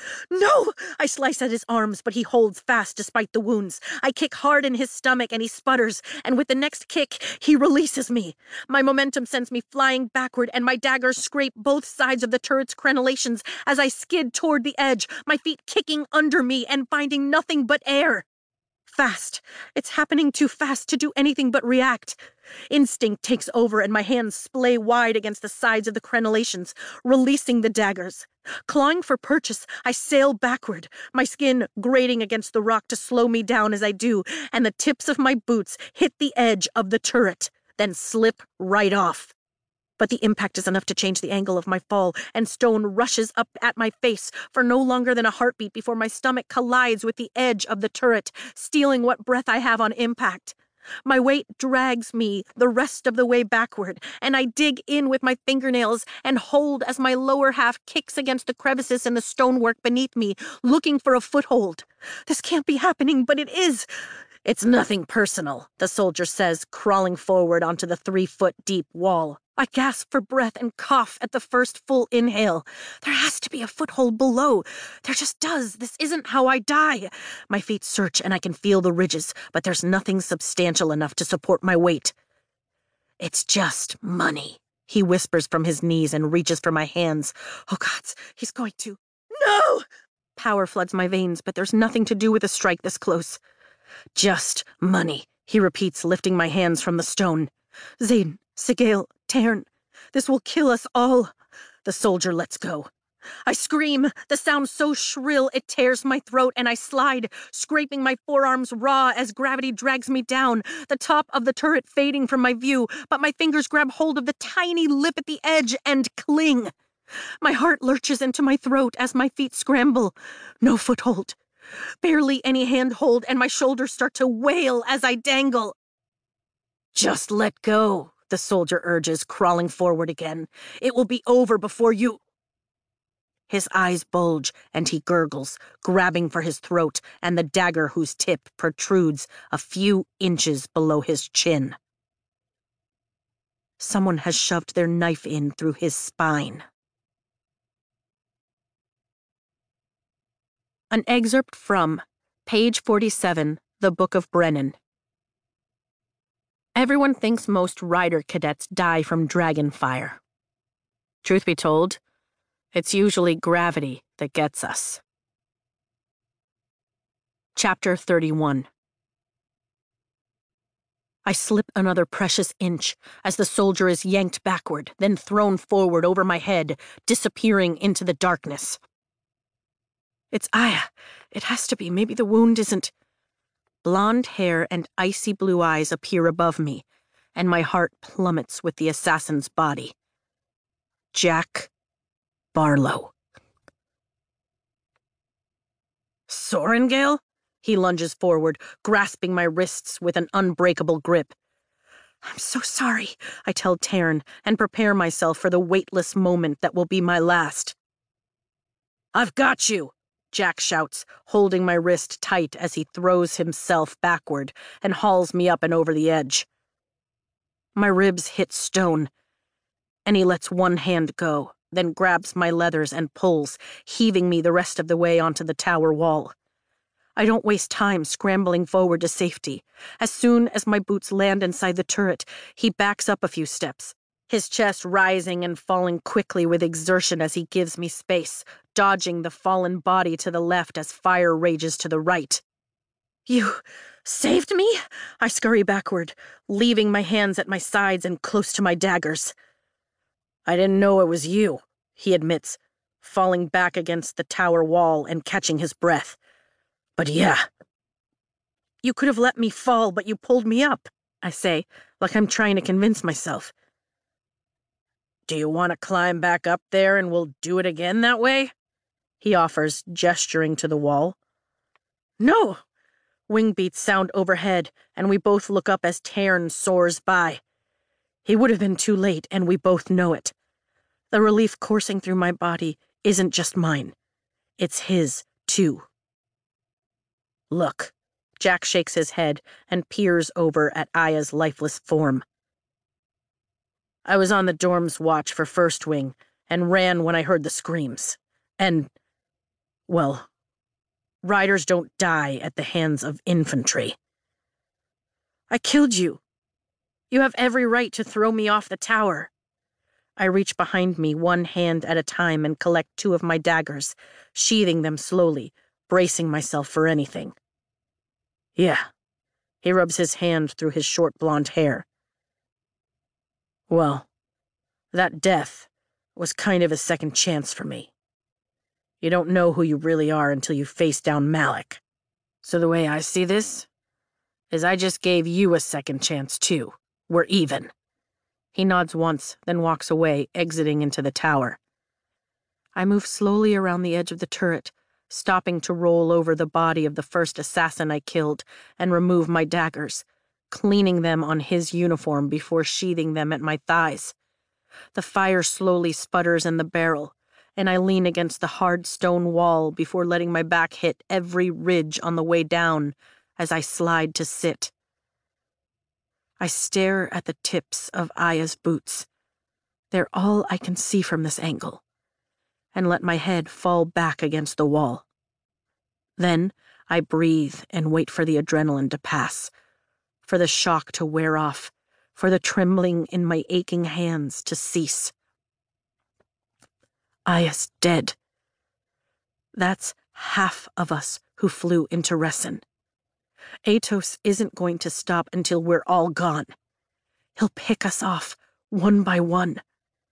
No! I slice at his arms, but he holds fast despite the wounds. I kick hard in his stomach and he sputters, and with the next kick, he releases me. My momentum sends me flying backward, and my daggers scrape both sides of the turret's crenellations as I skid toward the edge, my feet kicking under me and finding nothing but air. Fast. It's happening too fast to do anything but react. Instinct takes over and my hands splay wide against the sides of the crenellations, releasing the daggers. Clawing for purchase, I sail backward, my skin grating against the rock to slow me down as I do, and the tips of my boots hit the edge of the turret, then slip right off. But the impact is enough to change the angle of my fall, and stone rushes up at my face for no longer than a heartbeat before my stomach collides with the edge of the turret, stealing what breath I have on impact. My weight drags me the rest of the way backward, and I dig in with my fingernails and hold as my lower half kicks against the crevices in the stonework beneath me, looking for a foothold. This can't be happening, but it is. It's nothing personal, the soldier says, crawling forward onto the 3-foot-deep wall. I gasp for breath and cough at the first full inhale. There has to be a foothold below. There just does. This isn't how I die. My feet search and I can feel the ridges, but there's nothing substantial enough to support my weight. It's just money, he whispers from his knees and reaches for my hands. Oh, gods, he's going to. No! Power floods my veins, but there's nothing to do with a strike this close. Just money, he repeats, lifting my hands from the stone. Zane, Sigale, Taryn, This will kill us all. The soldier lets go. I scream, the sound so shrill it tears my throat, and I slide, scraping my forearms raw as gravity drags me down, the top of the turret fading from my view, but my fingers grab hold of the tiny lip at the edge and cling. My heart lurches into my throat as my feet scramble. No foothold. Barely any handhold, and my shoulders start to wail as I dangle. Just let go, the soldier urges, crawling forward again. It will be over before you... His eyes bulge, and he gurgles, grabbing for his throat and the dagger whose tip protrudes a few inches below his chin. Someone has shoved their knife in through his spine. An excerpt from page 47, The Book of Brennan. Everyone thinks most rider cadets die from dragon fire. Truth be told, it's usually gravity that gets us. Chapter 31. I slip another precious inch as the soldier is yanked backward, then thrown forward over my head, disappearing into the darkness. It's Aya. It has to be. Maybe the wound isn't... Blonde hair and icy blue eyes appear above me, and my heart plummets with the assassin's body. Jack Barlow. Sorengale? He lunges forward, grasping my wrists with an unbreakable grip. I'm so sorry, I tell Tairn, and prepare myself for the weightless moment that will be my last. I've got you, Jack shouts, holding my wrist tight as he throws himself backward and hauls me up and over the edge. My ribs hit stone, and he lets one hand go, then grabs my leathers and pulls, heaving me the rest of the way onto the tower wall. I don't waste time scrambling forward to safety. As soon as my boots land inside the turret, he backs up a few steps, his chest rising and falling quickly with exertion as he gives me space, dodging the fallen body to the left as fire rages to the right. You saved me? I scurry backward, leaving my hands at my sides and close to my daggers. I didn't know it was you, he admits, falling back against the tower wall and catching his breath. But yeah. You could have let me fall, but you pulled me up, I say, like I'm trying to convince myself. Do you want to climb back up there and we'll do it again that way? He offers, gesturing to the wall. No! Wing beats sound overhead, and we both look up as Tairn soars by. He would have been too late, and we both know it. The relief coursing through my body isn't just mine. It's his, too. Look. Jack shakes his head and peers over at Aya's lifeless form. I was on the dorm's watch for First Wing and ran when I heard the screams. And, well, riders don't die at the hands of infantry. I killed you. You have every right to throw me off the tower. I reach behind me, one hand at a time, and collect two of my daggers, sheathing them slowly, bracing myself for anything. Yeah. He rubs his hand through his short blonde hair. Well, that death was kind of a second chance for me. You don't know who you really are until you face down Malik. So the way I see this is I just gave you a second chance, too. We're even. He nods once, then walks away, exiting into the tower. I move slowly around the edge of the turret, stopping to roll over the body of the first assassin I killed and remove my daggers, cleaning them on his uniform before sheathing them at my thighs. The fire slowly sputters in the barrel, and I lean against the hard stone wall before letting my back hit every ridge on the way down as I slide to sit. I stare at the tips of Aya's boots. They're all I can see from this angle, and let my head fall back against the wall. Then I breathe and wait for the adrenaline to pass, for the shock to wear off, for the trembling in my aching hands to cease. Aya's dead. That's half of us who flew into Ressen. Atos isn't going to stop until we're all gone. He'll pick us off, one by one.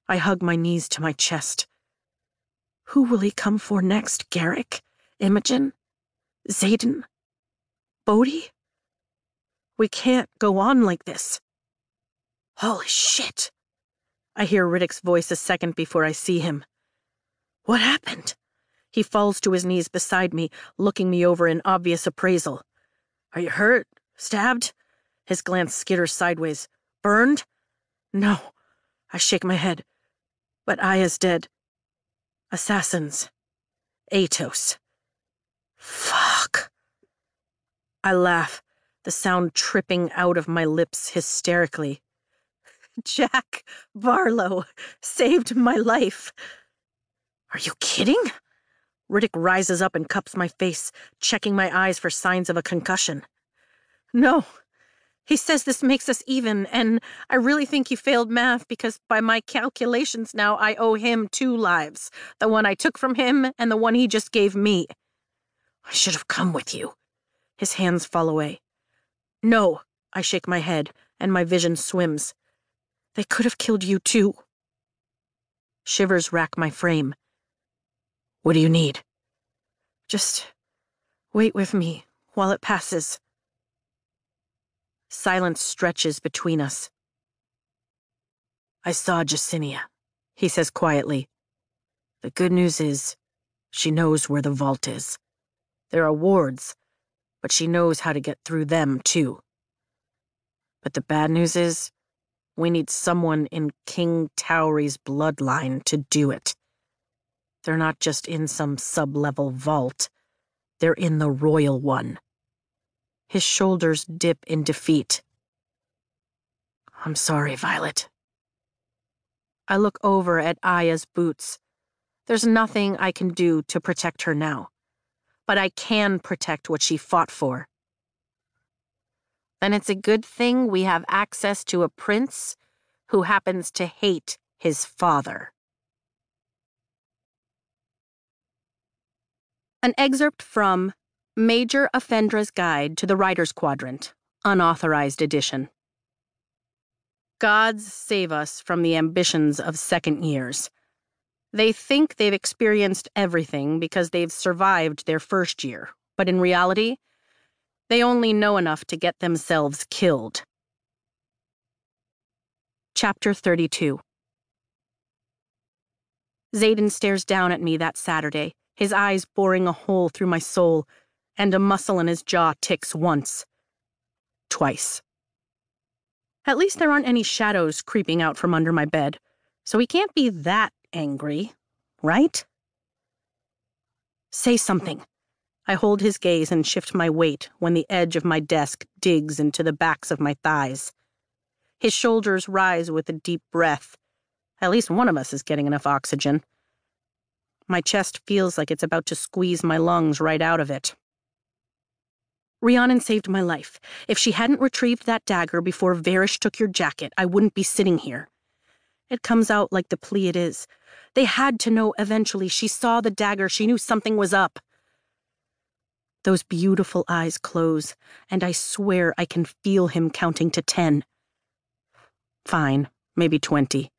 I hug my knees to my chest. Who will he come for next, Garrick? Imogen? Xaden? Bodhi? We can't go on like this. Holy shit! I hear Riddick's voice a second before I see him. What happened? He falls to his knees beside me, looking me over in obvious appraisal. Are you hurt? Stabbed? His glance skitters sideways. Burned? No. I shake my head. But Aya's dead. Assassins. Atos. Fuck. I laugh, the sound tripping out of my lips hysterically. Jack Barlow saved my life. Are you kidding? Riddick rises up and cups my face, checking my eyes for signs of a concussion. No. He says this makes us even, and I really think he failed math because by my calculations now I owe him 2 lives, the one I took from him and the one he just gave me. I should have come with you. His hands fall away. No, I shake my head, and my vision swims. They could have killed you too. Shivers rack my frame. What do you need? Just wait with me while it passes. Silence stretches between us. I saw Jacinia, he says quietly. The good news is, she knows where the vault is. There are wards, but she knows how to get through them too. But the bad news is, we need someone in King Tauri's bloodline to do it. They're not just in some sub-level vault. They're in the royal one. His shoulders dip in defeat. I'm sorry, Violet. I look over at Aya's boots. There's nothing I can do to protect her now, but I can protect what she fought for. Then it's a good thing we have access to a prince who happens to hate his father. An excerpt from Major Offendra's Guide to the Writer's Quadrant, unauthorized edition. Gods save us from the ambitions of second years. They think they've experienced everything because they've survived their first year, but in reality, they only know enough to get themselves killed. Chapter 32. Xaden stares down at me that Saturday, his eyes boring a hole through my soul, and a muscle in his jaw ticks once. Twice. At least there aren't any shadows creeping out from under my bed, so he can't be that angry, right? Say something. I hold his gaze and shift my weight when the edge of my desk digs into the backs of my thighs. His shoulders rise with a deep breath. At least one of us is getting enough oxygen. My chest feels like it's about to squeeze my lungs right out of it. Rhiannon saved my life. If she hadn't retrieved that dagger before Varish took your jacket, I wouldn't be sitting here. It comes out like the plea it is. They had to know eventually. She saw the dagger. She knew something was up. Those beautiful eyes close, and I swear I can feel him counting to 10. Fine, maybe 20.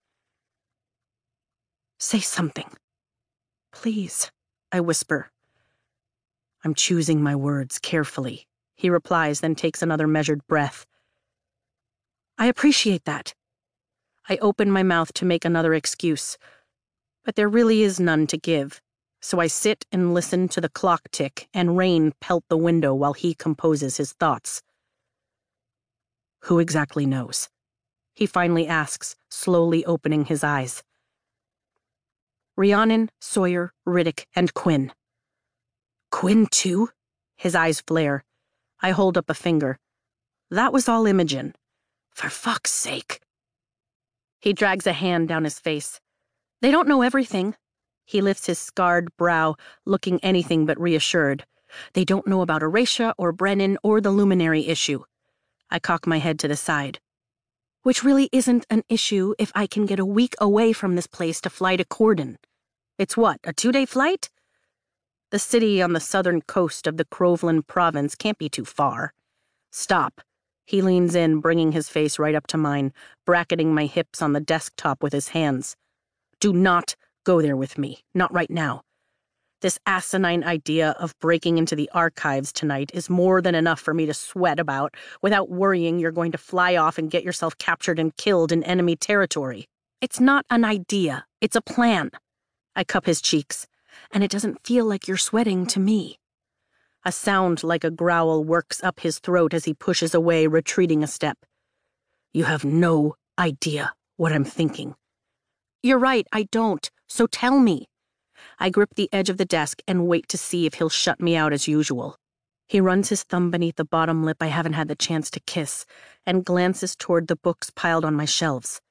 Say something. Please, I whisper. I'm choosing my words carefully, he replies, then takes another measured breath. I appreciate that. I open my mouth to make another excuse, but there really is none to give, so I sit and listen to the clock tick and rain pelt the window while he composes his thoughts. Who exactly knows? He finally asks, slowly opening his eyes. Rhiannon, Sawyer, Riddick, and Quinn. Quinn too? His eyes flare. I hold up a finger. That was all Imogen. For fuck's sake. He drags a hand down his face. They don't know everything. He lifts his scarred brow, looking anything but reassured. They don't know about Erasia or Brennan or the Luminary issue. I cock my head to the side. Which really isn't an issue if I can get a week away from this place to fly to Corden. It's what, a 2-day flight? The city on the southern coast of the Croveland province can't be too far. Stop. He leans in, bringing his face right up to mine, bracketing my hips on the desktop with his hands. Do not go there with me. Not right now. This asinine idea of breaking into the archives tonight is more than enough for me to sweat about without worrying you're going to fly off and get yourself captured and killed in enemy territory. It's not an idea. It's a plan. I cup his cheeks, and it doesn't feel like you're sweating to me. A sound like a growl works up his throat as he pushes away, retreating a step. You have no idea what I'm thinking. You're right, I don't, so tell me. I grip the edge of the desk and wait to see if he'll shut me out as usual. He runs his thumb beneath the bottom lip I haven't had the chance to kiss and glances toward the books piled on my shelves.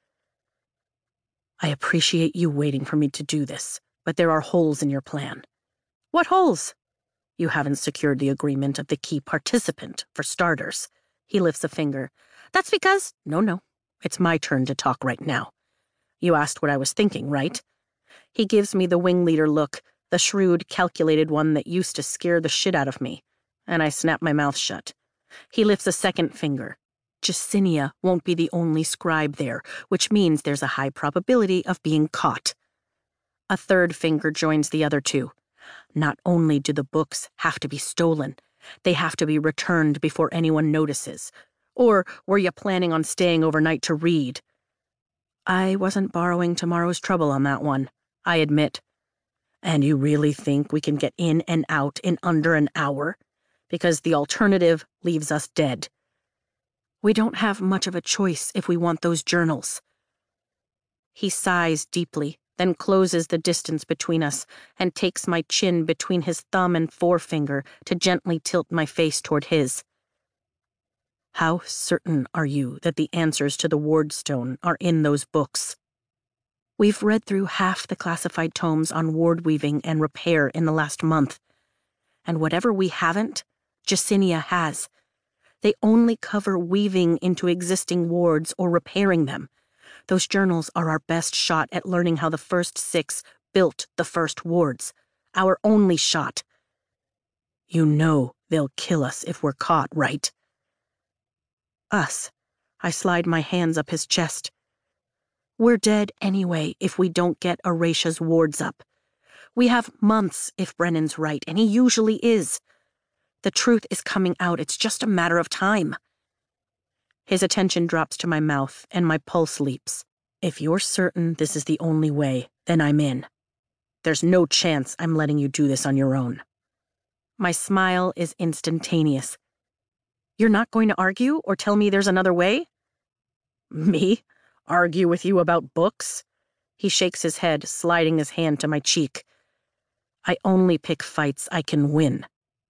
I appreciate you waiting for me to do this, but there are holes in your plan. What holes? You haven't secured the agreement of the key participant, for starters. He lifts a finger. That's because... No. It's my turn to talk right now. You asked what I was thinking, right? He gives me the wing leader look, the shrewd, calculated one that used to scare the shit out of me, and I snap my mouth shut. He lifts a second finger. Jesinia won't be the only scribe there, which means there's a high probability of being caught. A third finger joins the other two. Not only do the books have to be stolen, they have to be returned before anyone notices. Or were you planning on staying overnight to read? I wasn't borrowing tomorrow's trouble on that one, I admit. And you really think we can get in and out in under an hour? Because the alternative leaves us dead. We don't have much of a choice if we want those journals. He sighs deeply, then closes the distance between us and takes my chin between his thumb and forefinger to gently tilt my face toward his. How certain are you that the answers to the Wardstone are in those books? We've read through half the classified tomes on ward weaving and repair in the last month. And whatever we haven't, Jesinia has. They only cover weaving into existing wards or repairing them. Those journals are our best shot at learning how the first 6 built the first wards. Our only shot. You know they'll kill us if we're caught, right? Us. I slide my hands up his chest. We're dead anyway if we don't get Areisha's wards up. We have months if Brennan's right, and he usually is. The truth is coming out, it's just a matter of time. His attention drops to my mouth, and my pulse leaps. If you're certain this is the only way, then I'm in. There's no chance I'm letting you do this on your own. My smile is instantaneous. You're not going to argue or tell me there's another way? Me? Argue with you about books? He shakes his head, sliding his hand to my cheek. I only pick fights I can win.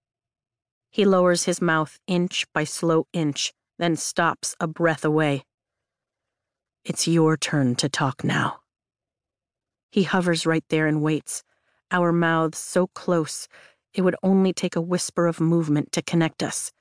He lowers his mouth inch by slow inch, then stops a breath away. It's your turn to talk now. He hovers right there and waits, our mouths so close it would only take a whisper of movement to connect us.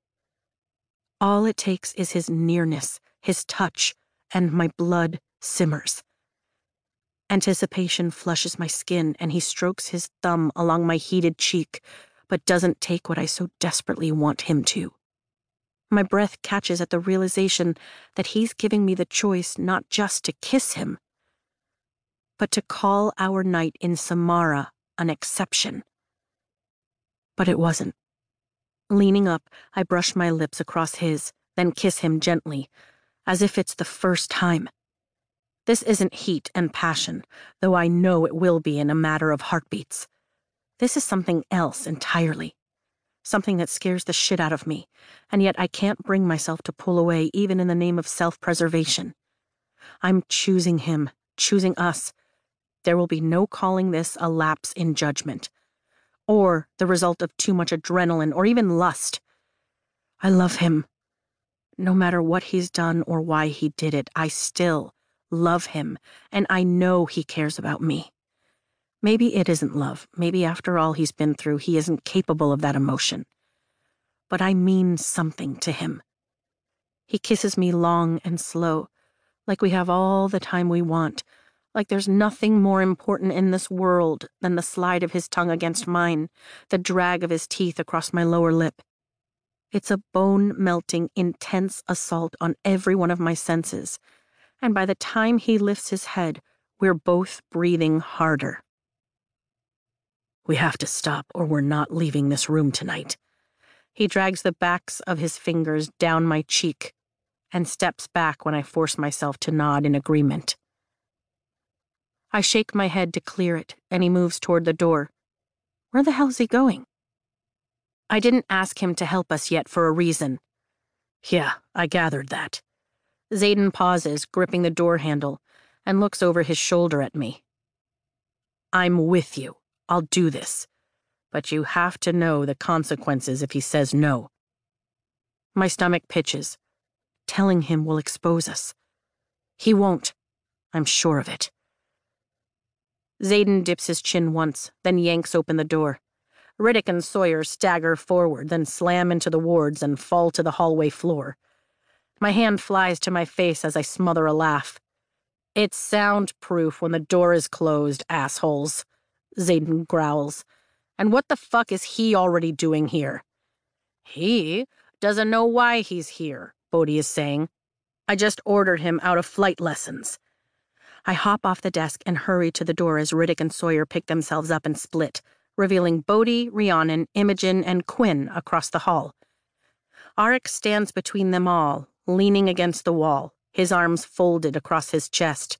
All it takes is his nearness, his touch, and my blood simmers. Anticipation flushes my skin, and he strokes his thumb along my heated cheek, but doesn't take what I so desperately want him to. My breath catches at the realization that he's giving me the choice not just to kiss him, but to call our night in Samara an exception. But it wasn't. Leaning up, I brush my lips across his, then kiss him gently, as if it's the first time. This isn't heat and passion, though I know it will be in a matter of heartbeats. This is something else entirely. Something that scares the shit out of me, and yet I can't bring myself to pull away even in the name of self-preservation. I'm choosing him, choosing us. There will be no calling this a lapse in judgment, or the result of too much adrenaline or even lust. I love him. No matter what he's done or why he did it, I still love him, and I know he cares about me. Maybe it isn't love. Maybe after all he's been through, he isn't capable of that emotion. But I mean something to him. He kisses me long and slow, like we have all the time we want, like there's nothing more important in this world than the slide of his tongue against mine, the drag of his teeth across my lower lip. It's a bone-melting, intense assault on every one of my senses, and by the time he lifts his head, We're both breathing harder. We have to stop or we're not leaving this room tonight. He drags the backs of his fingers down my cheek and steps back when I force myself to nod in agreement. I shake my head to clear it, and he moves toward the door. Where the hell's he going? I didn't ask him to help us yet for a reason. Yeah, I gathered that. Xaden pauses, gripping the door handle, and looks over his shoulder at me. I'm with you. I'll do this. But you have to know the consequences if he says no. My stomach pitches. Telling him will expose us. He won't. I'm sure of it. Xaden dips his chin once, then yanks open the door. Riddick and Sawyer stagger forward, then slam into the wards and fall to the hallway floor. My hand flies to my face as I smother a laugh. It's soundproof when the door is closed, assholes, Xaden growls. And what the fuck is he already doing here? He doesn't know why he's here, Bodhi is saying. I just ordered him out of flight lessons. I hop off the desk and hurry to the door as Riddick and Sawyer pick themselves up and split, revealing Bodhi, Rhiannon, Imogen, and Quinn across the hall. Arik stands between them all, leaning against the wall, his arms folded across his chest.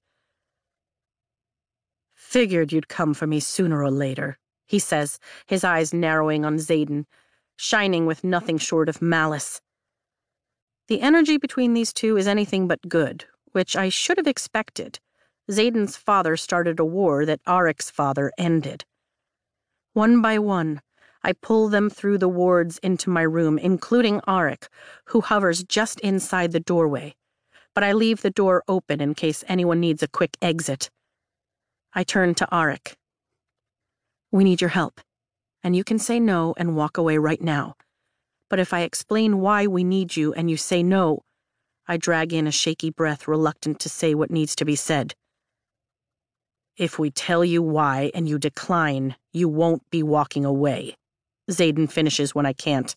Figured you'd come for me sooner or later, he says, his eyes narrowing on Xaden, shining with nothing short of malice. The energy between these two is anything but good, which I should have expected. Xaden's father started a war that Arik's father ended. One by one, I pull them through the wards into my room, including Arik, who hovers just inside the doorway. But I leave the door open in case anyone needs a quick exit. I turn to Arik. We need your help, and you can say no and walk away right now. But if I explain why we need you and you say no, I drag in a shaky breath, reluctant to say what needs to be said. If we tell you why and you decline, you won't be walking away. Xaden finishes when I can't.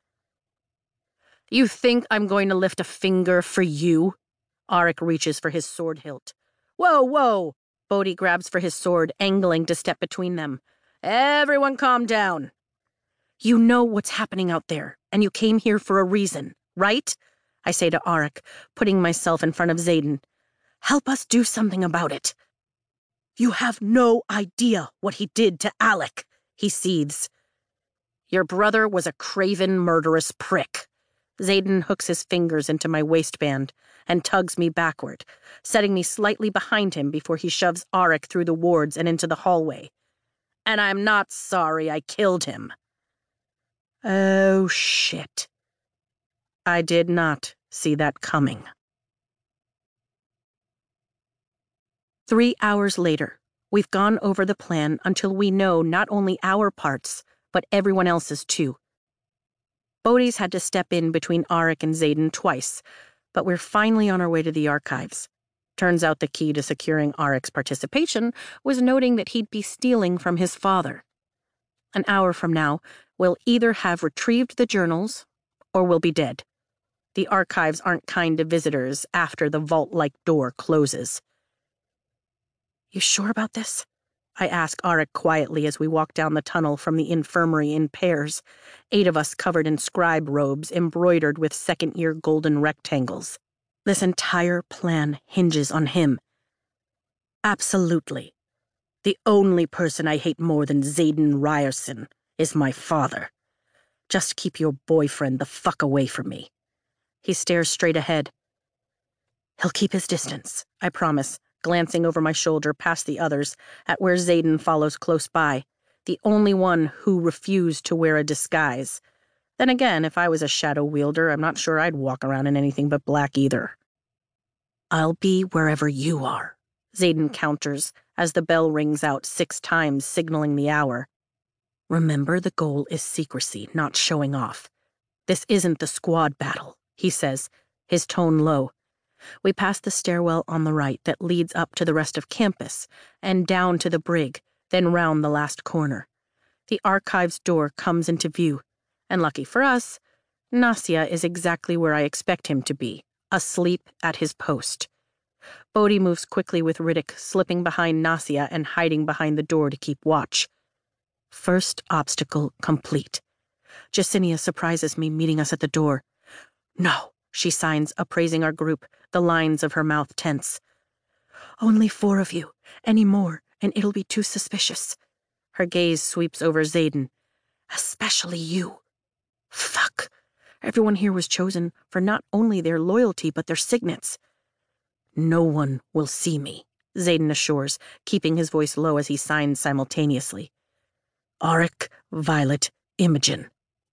You think I'm going to lift a finger for you? Arik reaches for his sword hilt. Whoa, whoa! Bodhi grabs for his sword, angling to step between them. Everyone calm down. You know what's happening out there, and you came here for a reason, right? I say to Arik, putting myself in front of Xaden. Help us do something about it. You have no idea what he did to Alec, he seethes. Your brother was a craven, murderous prick. Xaden hooks his fingers into my waistband and tugs me backward, setting me slightly behind him before he shoves Arik through the wards and into the hallway. And I'm not sorry I killed him. Oh, shit. I did not see that coming. 3 hours later, we've gone over the plan until we know not only our parts, but everyone else's too. Bodhi's had to step in between Arik and Xaden twice, but we're finally on our way to the archives. Turns out the key to securing Arik's participation was noting that he'd be stealing from his father. An hour from now, we'll either have retrieved the journals, or we'll be dead. The archives aren't kind to visitors after the vault-like door closes. You sure about this? I ask Arik quietly as we walk down the tunnel from the infirmary in pairs, 8 of us covered in scribe robes embroidered with second-year golden rectangles. This entire plan hinges on him. Absolutely. The only person I hate more than Xaden Ryerson is my father. Just keep your boyfriend the fuck away from me. He stares straight ahead. He'll keep his distance, I promise, glancing over my shoulder past the others at where Xaden follows close by, the only one who refused to wear a disguise. Then again, if I was a shadow wielder, I'm not sure I'd walk around in anything but black either. I'll be wherever you are, Xaden counters as the bell rings out 6 times, signaling the hour. Remember, the goal is secrecy, not showing off. This isn't the squad battle, he says, his tone low. We pass the stairwell on the right that leads up to the rest of campus and down to the brig, then round the last corner. The archives door comes into view, and lucky for us, Nasya is exactly where I expect him to be, asleep at his post. Bodhi moves quickly with Riddick, slipping behind Nasia and hiding behind the door to keep watch. First obstacle complete. Jacinia surprises me, meeting us at the door. "No," she signs, appraising our group, the lines of her mouth tense. "Only 4 of you. Any more, and it'll be too suspicious." Her gaze sweeps over Xaden. "Especially you. Fuck. Everyone here was chosen for not only their loyalty, but their signets." "No one will see me," Xaden assures, keeping his voice low as he signs simultaneously. "Auric, Violet, Imogen."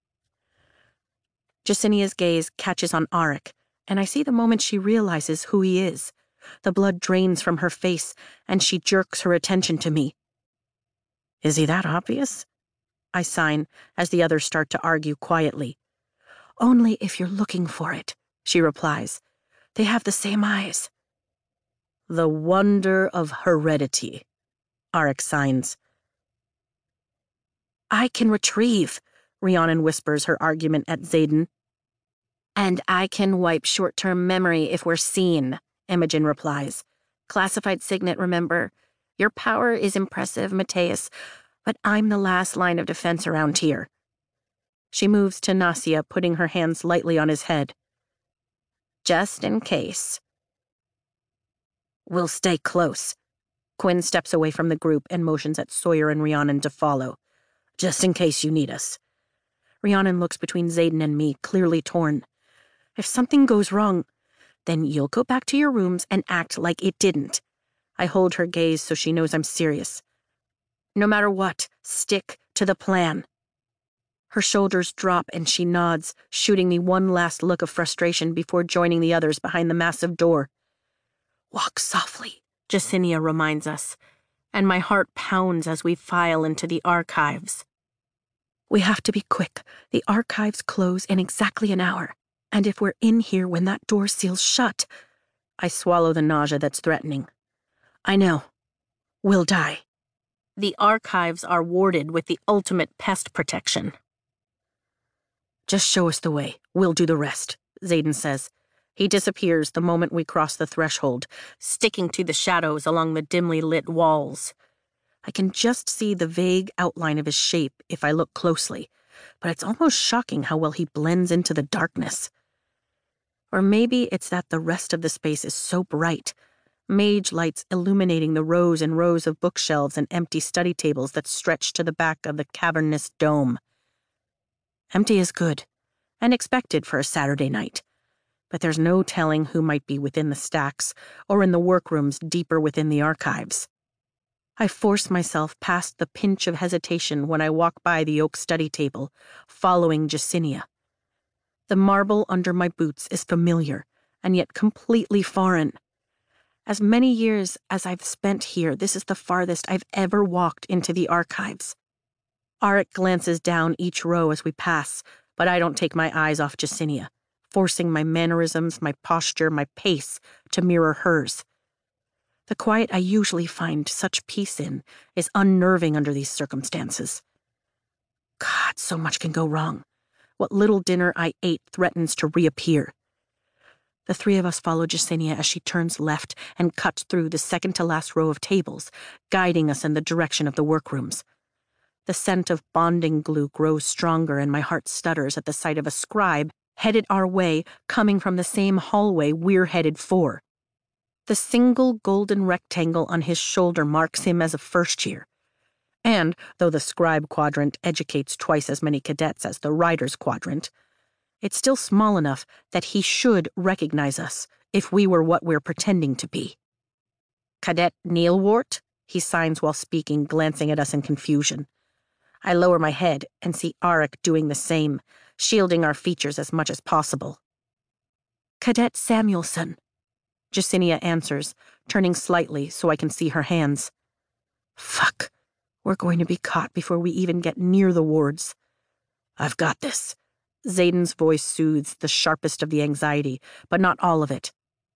Jacinia's gaze catches on Auric, and I see the moment she realizes who he is. The blood drains from her face, and she jerks her attention to me. "Is he that obvious?" I sign, as the others start to argue quietly. "Only if you're looking for it," she replies. "They have the same eyes." "The wonder of heredity," Auric signs. "I can retrieve," Rhiannon whispers her argument at Xaden. "And I can wipe short-term memory if we're seen," Imogen replies. "Classified signet, remember? Your power is impressive, Mateus, but I'm the last line of defense around here." She moves to Nasia, putting her hands lightly on his head. "Just in case." "We'll stay close." Quinn steps away from the group and motions at Sawyer and Rhiannon to follow. "Just in case you need us." Rhiannon looks between Xaden and me, clearly torn. "If something goes wrong, then you'll go back to your rooms and act like it didn't." I hold her gaze so she knows I'm serious. "No matter what, stick to the plan." Her shoulders drop and she nods, shooting me one last look of frustration before joining the others behind the massive door. "Walk softly," Jacinia reminds us, and my heart pounds as we file into the archives. "We have to be quick. The archives close in exactly an hour, and if we're in here when that door seals shut—" I swallow the nausea that's threatening. "I know. We'll die." The archives are warded with the ultimate pest protection. "Just show us the way. We'll do the rest," Xaden says. He disappears the moment we cross the threshold, sticking to the shadows along the dimly lit walls. I can just see the vague outline of his shape if I look closely, but it's almost shocking how well he blends into the darkness. Or maybe it's that the rest of the space is so bright, mage lights illuminating the rows and rows of bookshelves and empty study tables that stretch to the back of the cavernous dome. Empty is good, and expected for a Saturday night, but there's no telling who might be within the stacks or in the workrooms deeper within the archives. I force myself past the pinch of hesitation when I walk by the oak study table, following Jacinia. The marble under my boots is familiar, and yet completely foreign. As many years as I've spent here, this is the farthest I've ever walked into the archives. Auric glances down each row as we pass, but I don't take my eyes off Jacinia, forcing my mannerisms, my posture, my pace to mirror hers. The quiet I usually find such peace in is unnerving under these circumstances. God, so much can go wrong. What little dinner I ate threatens to reappear. The 3 of us follow Jacinia as she turns left and cuts through the second-to-last row of tables, guiding us in the direction of the workrooms. The scent of bonding glue grows stronger and my heart stutters at the sight of a scribe headed our way, coming from the same hallway we're headed for. The single golden rectangle on his shoulder marks him as a first year. And, though the scribe quadrant educates twice as many cadets as the writer's quadrant, it's still small enough that he should recognize us if we were what we're pretending to be. "Cadet Neilwart," he signs while speaking, glancing at us in confusion. I lower my head and see Auric doing the same, shielding our features as much as possible. "Cadet Samuelson," Jacinia answers, turning slightly so I can see her hands. Fuck. We're going to be caught before we even get near the wards. "I've got this." Xaden's voice soothes the sharpest of the anxiety, but not all of it.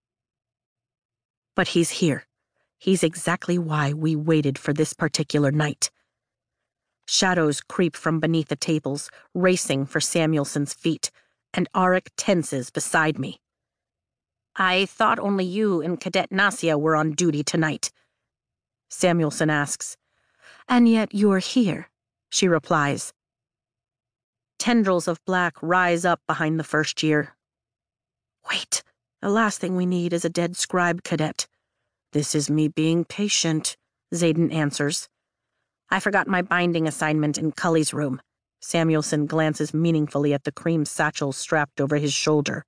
But he's here. He's exactly why we waited for this particular night. Shadows creep from beneath the tables, racing for Samuelson's feet, and Auric tenses beside me. I thought only you and Cadet Nasia were on duty tonight. Samuelson asks. And yet you're here, she replies. Tendrils of black rise up behind the first year. Wait, the last thing we need is a dead scribe cadet. This is me being patient, Xaden answers. I forgot my binding assignment in Cully's room. Samuelson glances meaningfully at the cream satchel strapped over his shoulder.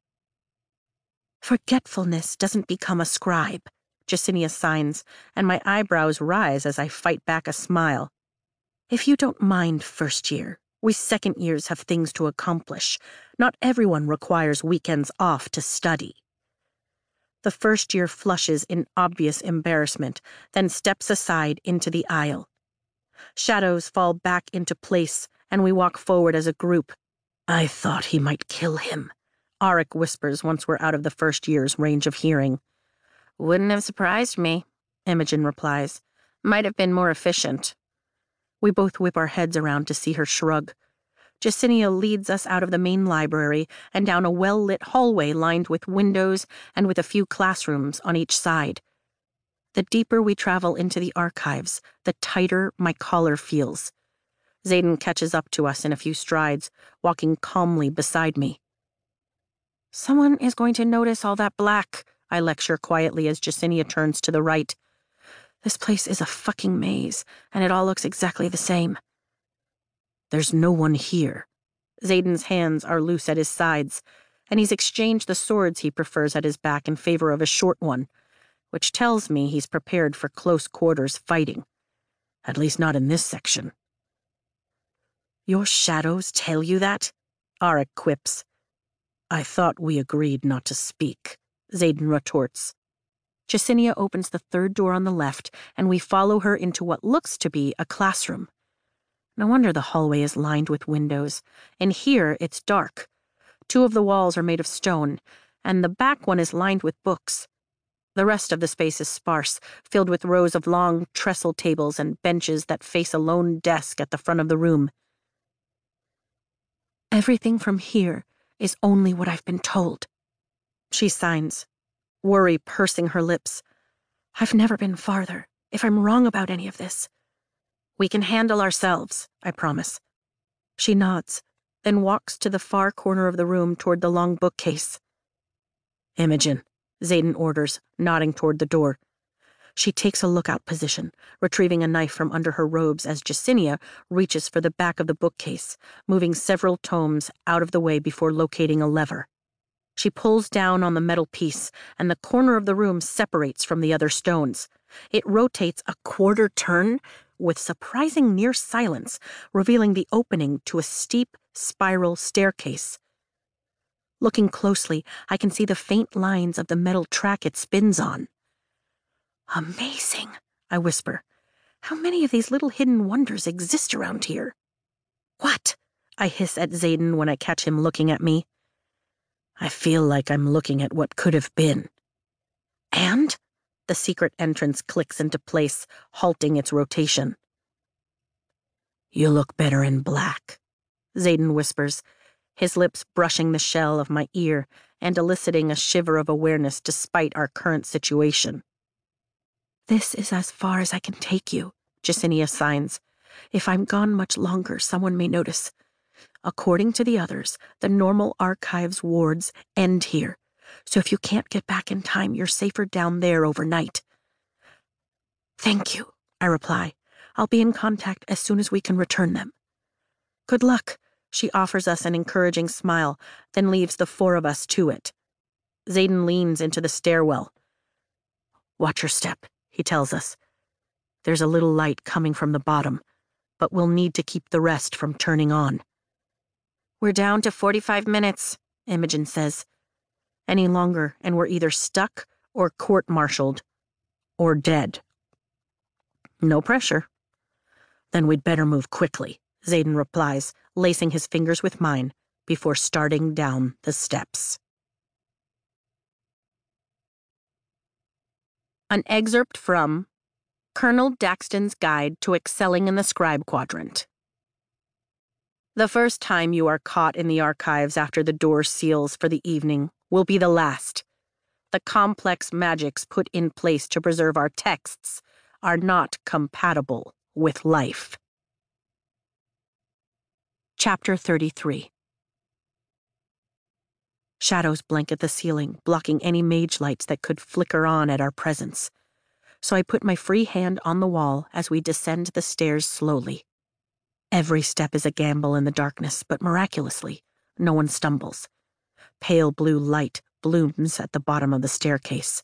Forgetfulness doesn't become a scribe, Jacinia signs, and my eyebrows rise as I fight back a smile. If you don't mind, first year, we second years have things to accomplish. Not everyone requires weekends off to study. The first year flushes in obvious embarrassment, then steps aside into the aisle. Shadows fall back into place, and we walk forward as a group. I thought he might kill him, Arik whispers once we're out of the first year's range of hearing. Wouldn't have surprised me, Imogen replies. Might have been more efficient. We both whip our heads around to see her shrug. Jacinia leads us out of the main library and down a well-lit hallway lined with windows and with a few classrooms on each side. The deeper we travel into the archives, the tighter my collar feels. Xaden catches up to us in a few strides, walking calmly beside me. Someone is going to notice all that black, I lecture quietly as Jacinia turns to the right. This place is a fucking maze, and it all looks exactly the same. There's no one here. Xaden's hands are loose at his sides, and he's exchanged the swords he prefers at his back in favor of a short one, which tells me he's prepared for close quarters fighting. At least not in this section. Your shadows tell you that? Arik quips. I thought we agreed not to speak, Xaden retorts. Jacinia opens the third door on the left, and we follow her into what looks to be a classroom. No wonder the hallway is lined with windows. In here, it's dark. 2 of the walls are made of stone, and the back one is lined with books. The rest of the space is sparse, filled with rows of long trestle tables and benches that face a lone desk at the front of the room. Everything from here is only what I've been told. She signs, worry pursing her lips. I've never been farther, if I'm wrong about any of this. We can handle ourselves, I promise. She nods, then walks to the far corner of the room toward the long bookcase. Imogen, Xaden orders, nodding toward the door. She takes a lookout position, retrieving a knife from under her robes as Jacinia reaches for the back of the bookcase, moving several tomes out of the way before locating a lever. She pulls down on the metal piece, and the corner of the room separates from the other stones. It rotates a quarter turn with surprising near silence, revealing the opening to a steep spiral staircase. Looking closely, I can see the faint lines of the metal track it spins on. Amazing, I whisper. How many of these little hidden wonders exist around here? What? I hiss at Xaden when I catch him looking at me. I feel like I'm looking at what could have been. And? The secret entrance clicks into place, halting its rotation. You look better in black, Xaden whispers, his lips brushing the shell of my ear and eliciting a shiver of awareness despite our current situation. This is as far as I can take you, Jacinia signs. If I'm gone much longer, someone may notice. According to the others, the normal archives wards end here, so if you can't get back in time, you're safer down there overnight. Thank you, I reply. I'll be in contact as soon as we can return them. Good luck, she offers us an encouraging smile, then leaves the 4 of us to it. Xaden leans into the stairwell. Watch your step, he tells us. There's a little light coming from the bottom, but we'll need to keep the rest from turning on. We're down to 45 minutes, Imogen says. Any longer, and we're either stuck or court-martialed. Or dead. No pressure. Then we'd better move quickly, Xaden replies, lacing his fingers with mine before starting down the steps. An excerpt from Colonel Daxton's Guide to Excelling in the Scribe Quadrant. The first time you are caught in the archives after the door seals for the evening will be the last. The complex magics put in place to preserve our texts are not compatible with life. Chapter 33. Shadows blanket the ceiling, blocking any mage lights that could flicker on at our presence. So I put my free hand on the wall as we descend the stairs slowly. Every step is a gamble in the darkness, but miraculously, no one stumbles. Pale blue light blooms at the bottom of the staircase.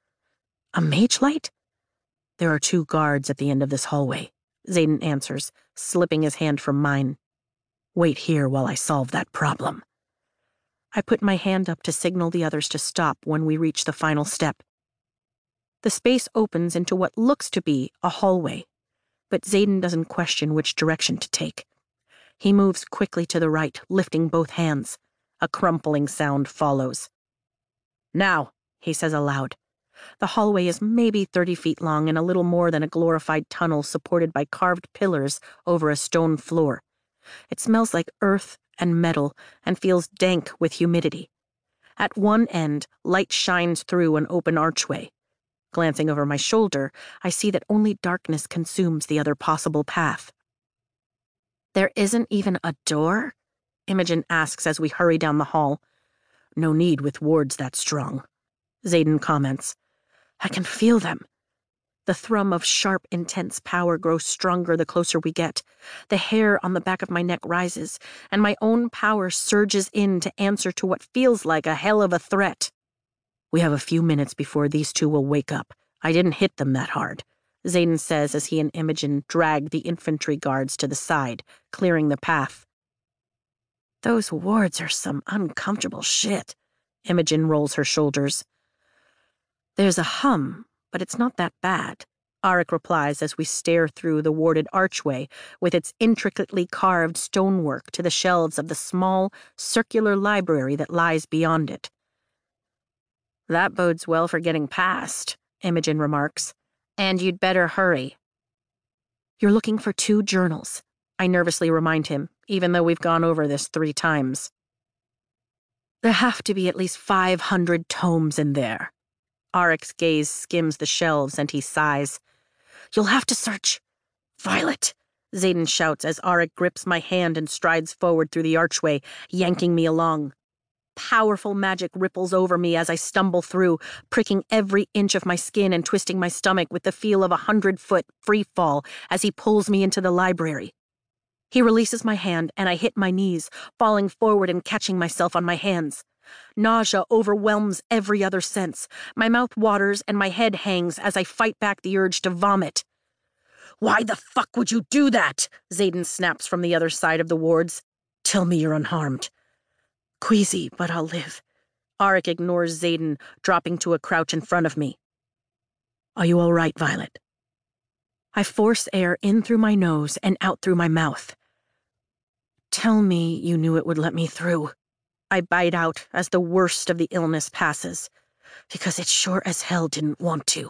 A mage light? There are 2 guards at the end of this hallway, Xaden answers, slipping his hand from mine. Wait here while I solve that problem. I put my hand up to signal the others to stop when we reach the final step. The space opens into what looks to be a hallway, but Xaden doesn't question which direction to take. He moves quickly to the right, lifting both hands. A crumpling sound follows. Now, he says aloud. The hallway is maybe 30 feet long and a little more than a glorified tunnel supported by carved pillars over a stone floor. It smells like earth and metal and feels dank with humidity. At one end, light shines through an open archway. Glancing over my shoulder, I see that only darkness consumes the other possible path. There isn't even a door? Imogen asks as we hurry down the hall. No need with wards that strong, Xaden comments. I can feel them. The thrum of sharp, intense power grows stronger the closer we get. The hair on the back of my neck rises, and my own power surges in to answer to what feels like a hell of a threat. We have a few minutes before these 2 will wake up. I didn't hit them that hard, Xaden says as he and Imogen drag the infantry guards to the side, clearing the path. Those wards are some uncomfortable shit, Imogen rolls her shoulders. There's a hum, but it's not that bad, Arik replies as we stare through the warded archway with its intricately carved stonework to the shelves of the small, circular library that lies beyond it. That bodes well for getting past, Imogen remarks. And you'd better hurry. You're looking for 2 journals, I nervously remind him, even though we've gone over this 3 times. There have to be at least 500 tomes in there. Arik's gaze skims the shelves and he sighs. You'll have to search. Violet, Xaden shouts as Arik grips my hand and strides forward through the archway, yanking me along. Powerful magic ripples over me as I stumble through, pricking every inch of my skin and twisting my stomach with the feel of a 100-foot free fall as he pulls me into the library. He releases my hand and I hit my knees, falling forward and catching myself on my hands. Nausea overwhelms every other sense. My mouth waters and my head hangs as I fight back the urge to vomit. Why the fuck would you do that? Xaden snaps from the other side of the wards. Tell me you're unharmed. Queasy, but I'll live. Arik ignores Xaden, dropping to a crouch in front of me. Are you all right, Violet? I force air in through my nose and out through my mouth. Tell me you knew it would let me through. I bite out as the worst of the illness passes, because it sure as hell didn't want to.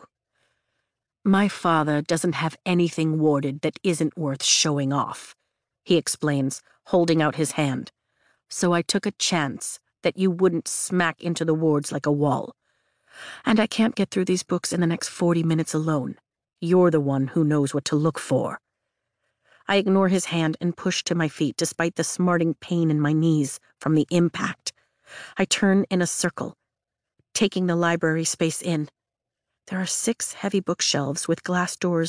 My father doesn't have anything warded that isn't worth showing off, he explains, holding out his hand. So I took a chance that you wouldn't smack into the wards like a wall. And I can't get through these books in the next 40 minutes alone. You're the one who knows what to look for. I ignore his hand and push to my feet despite the smarting pain in my knees from the impact. I turn in a circle, taking the library space in. There are 6 heavy bookshelves with glass doors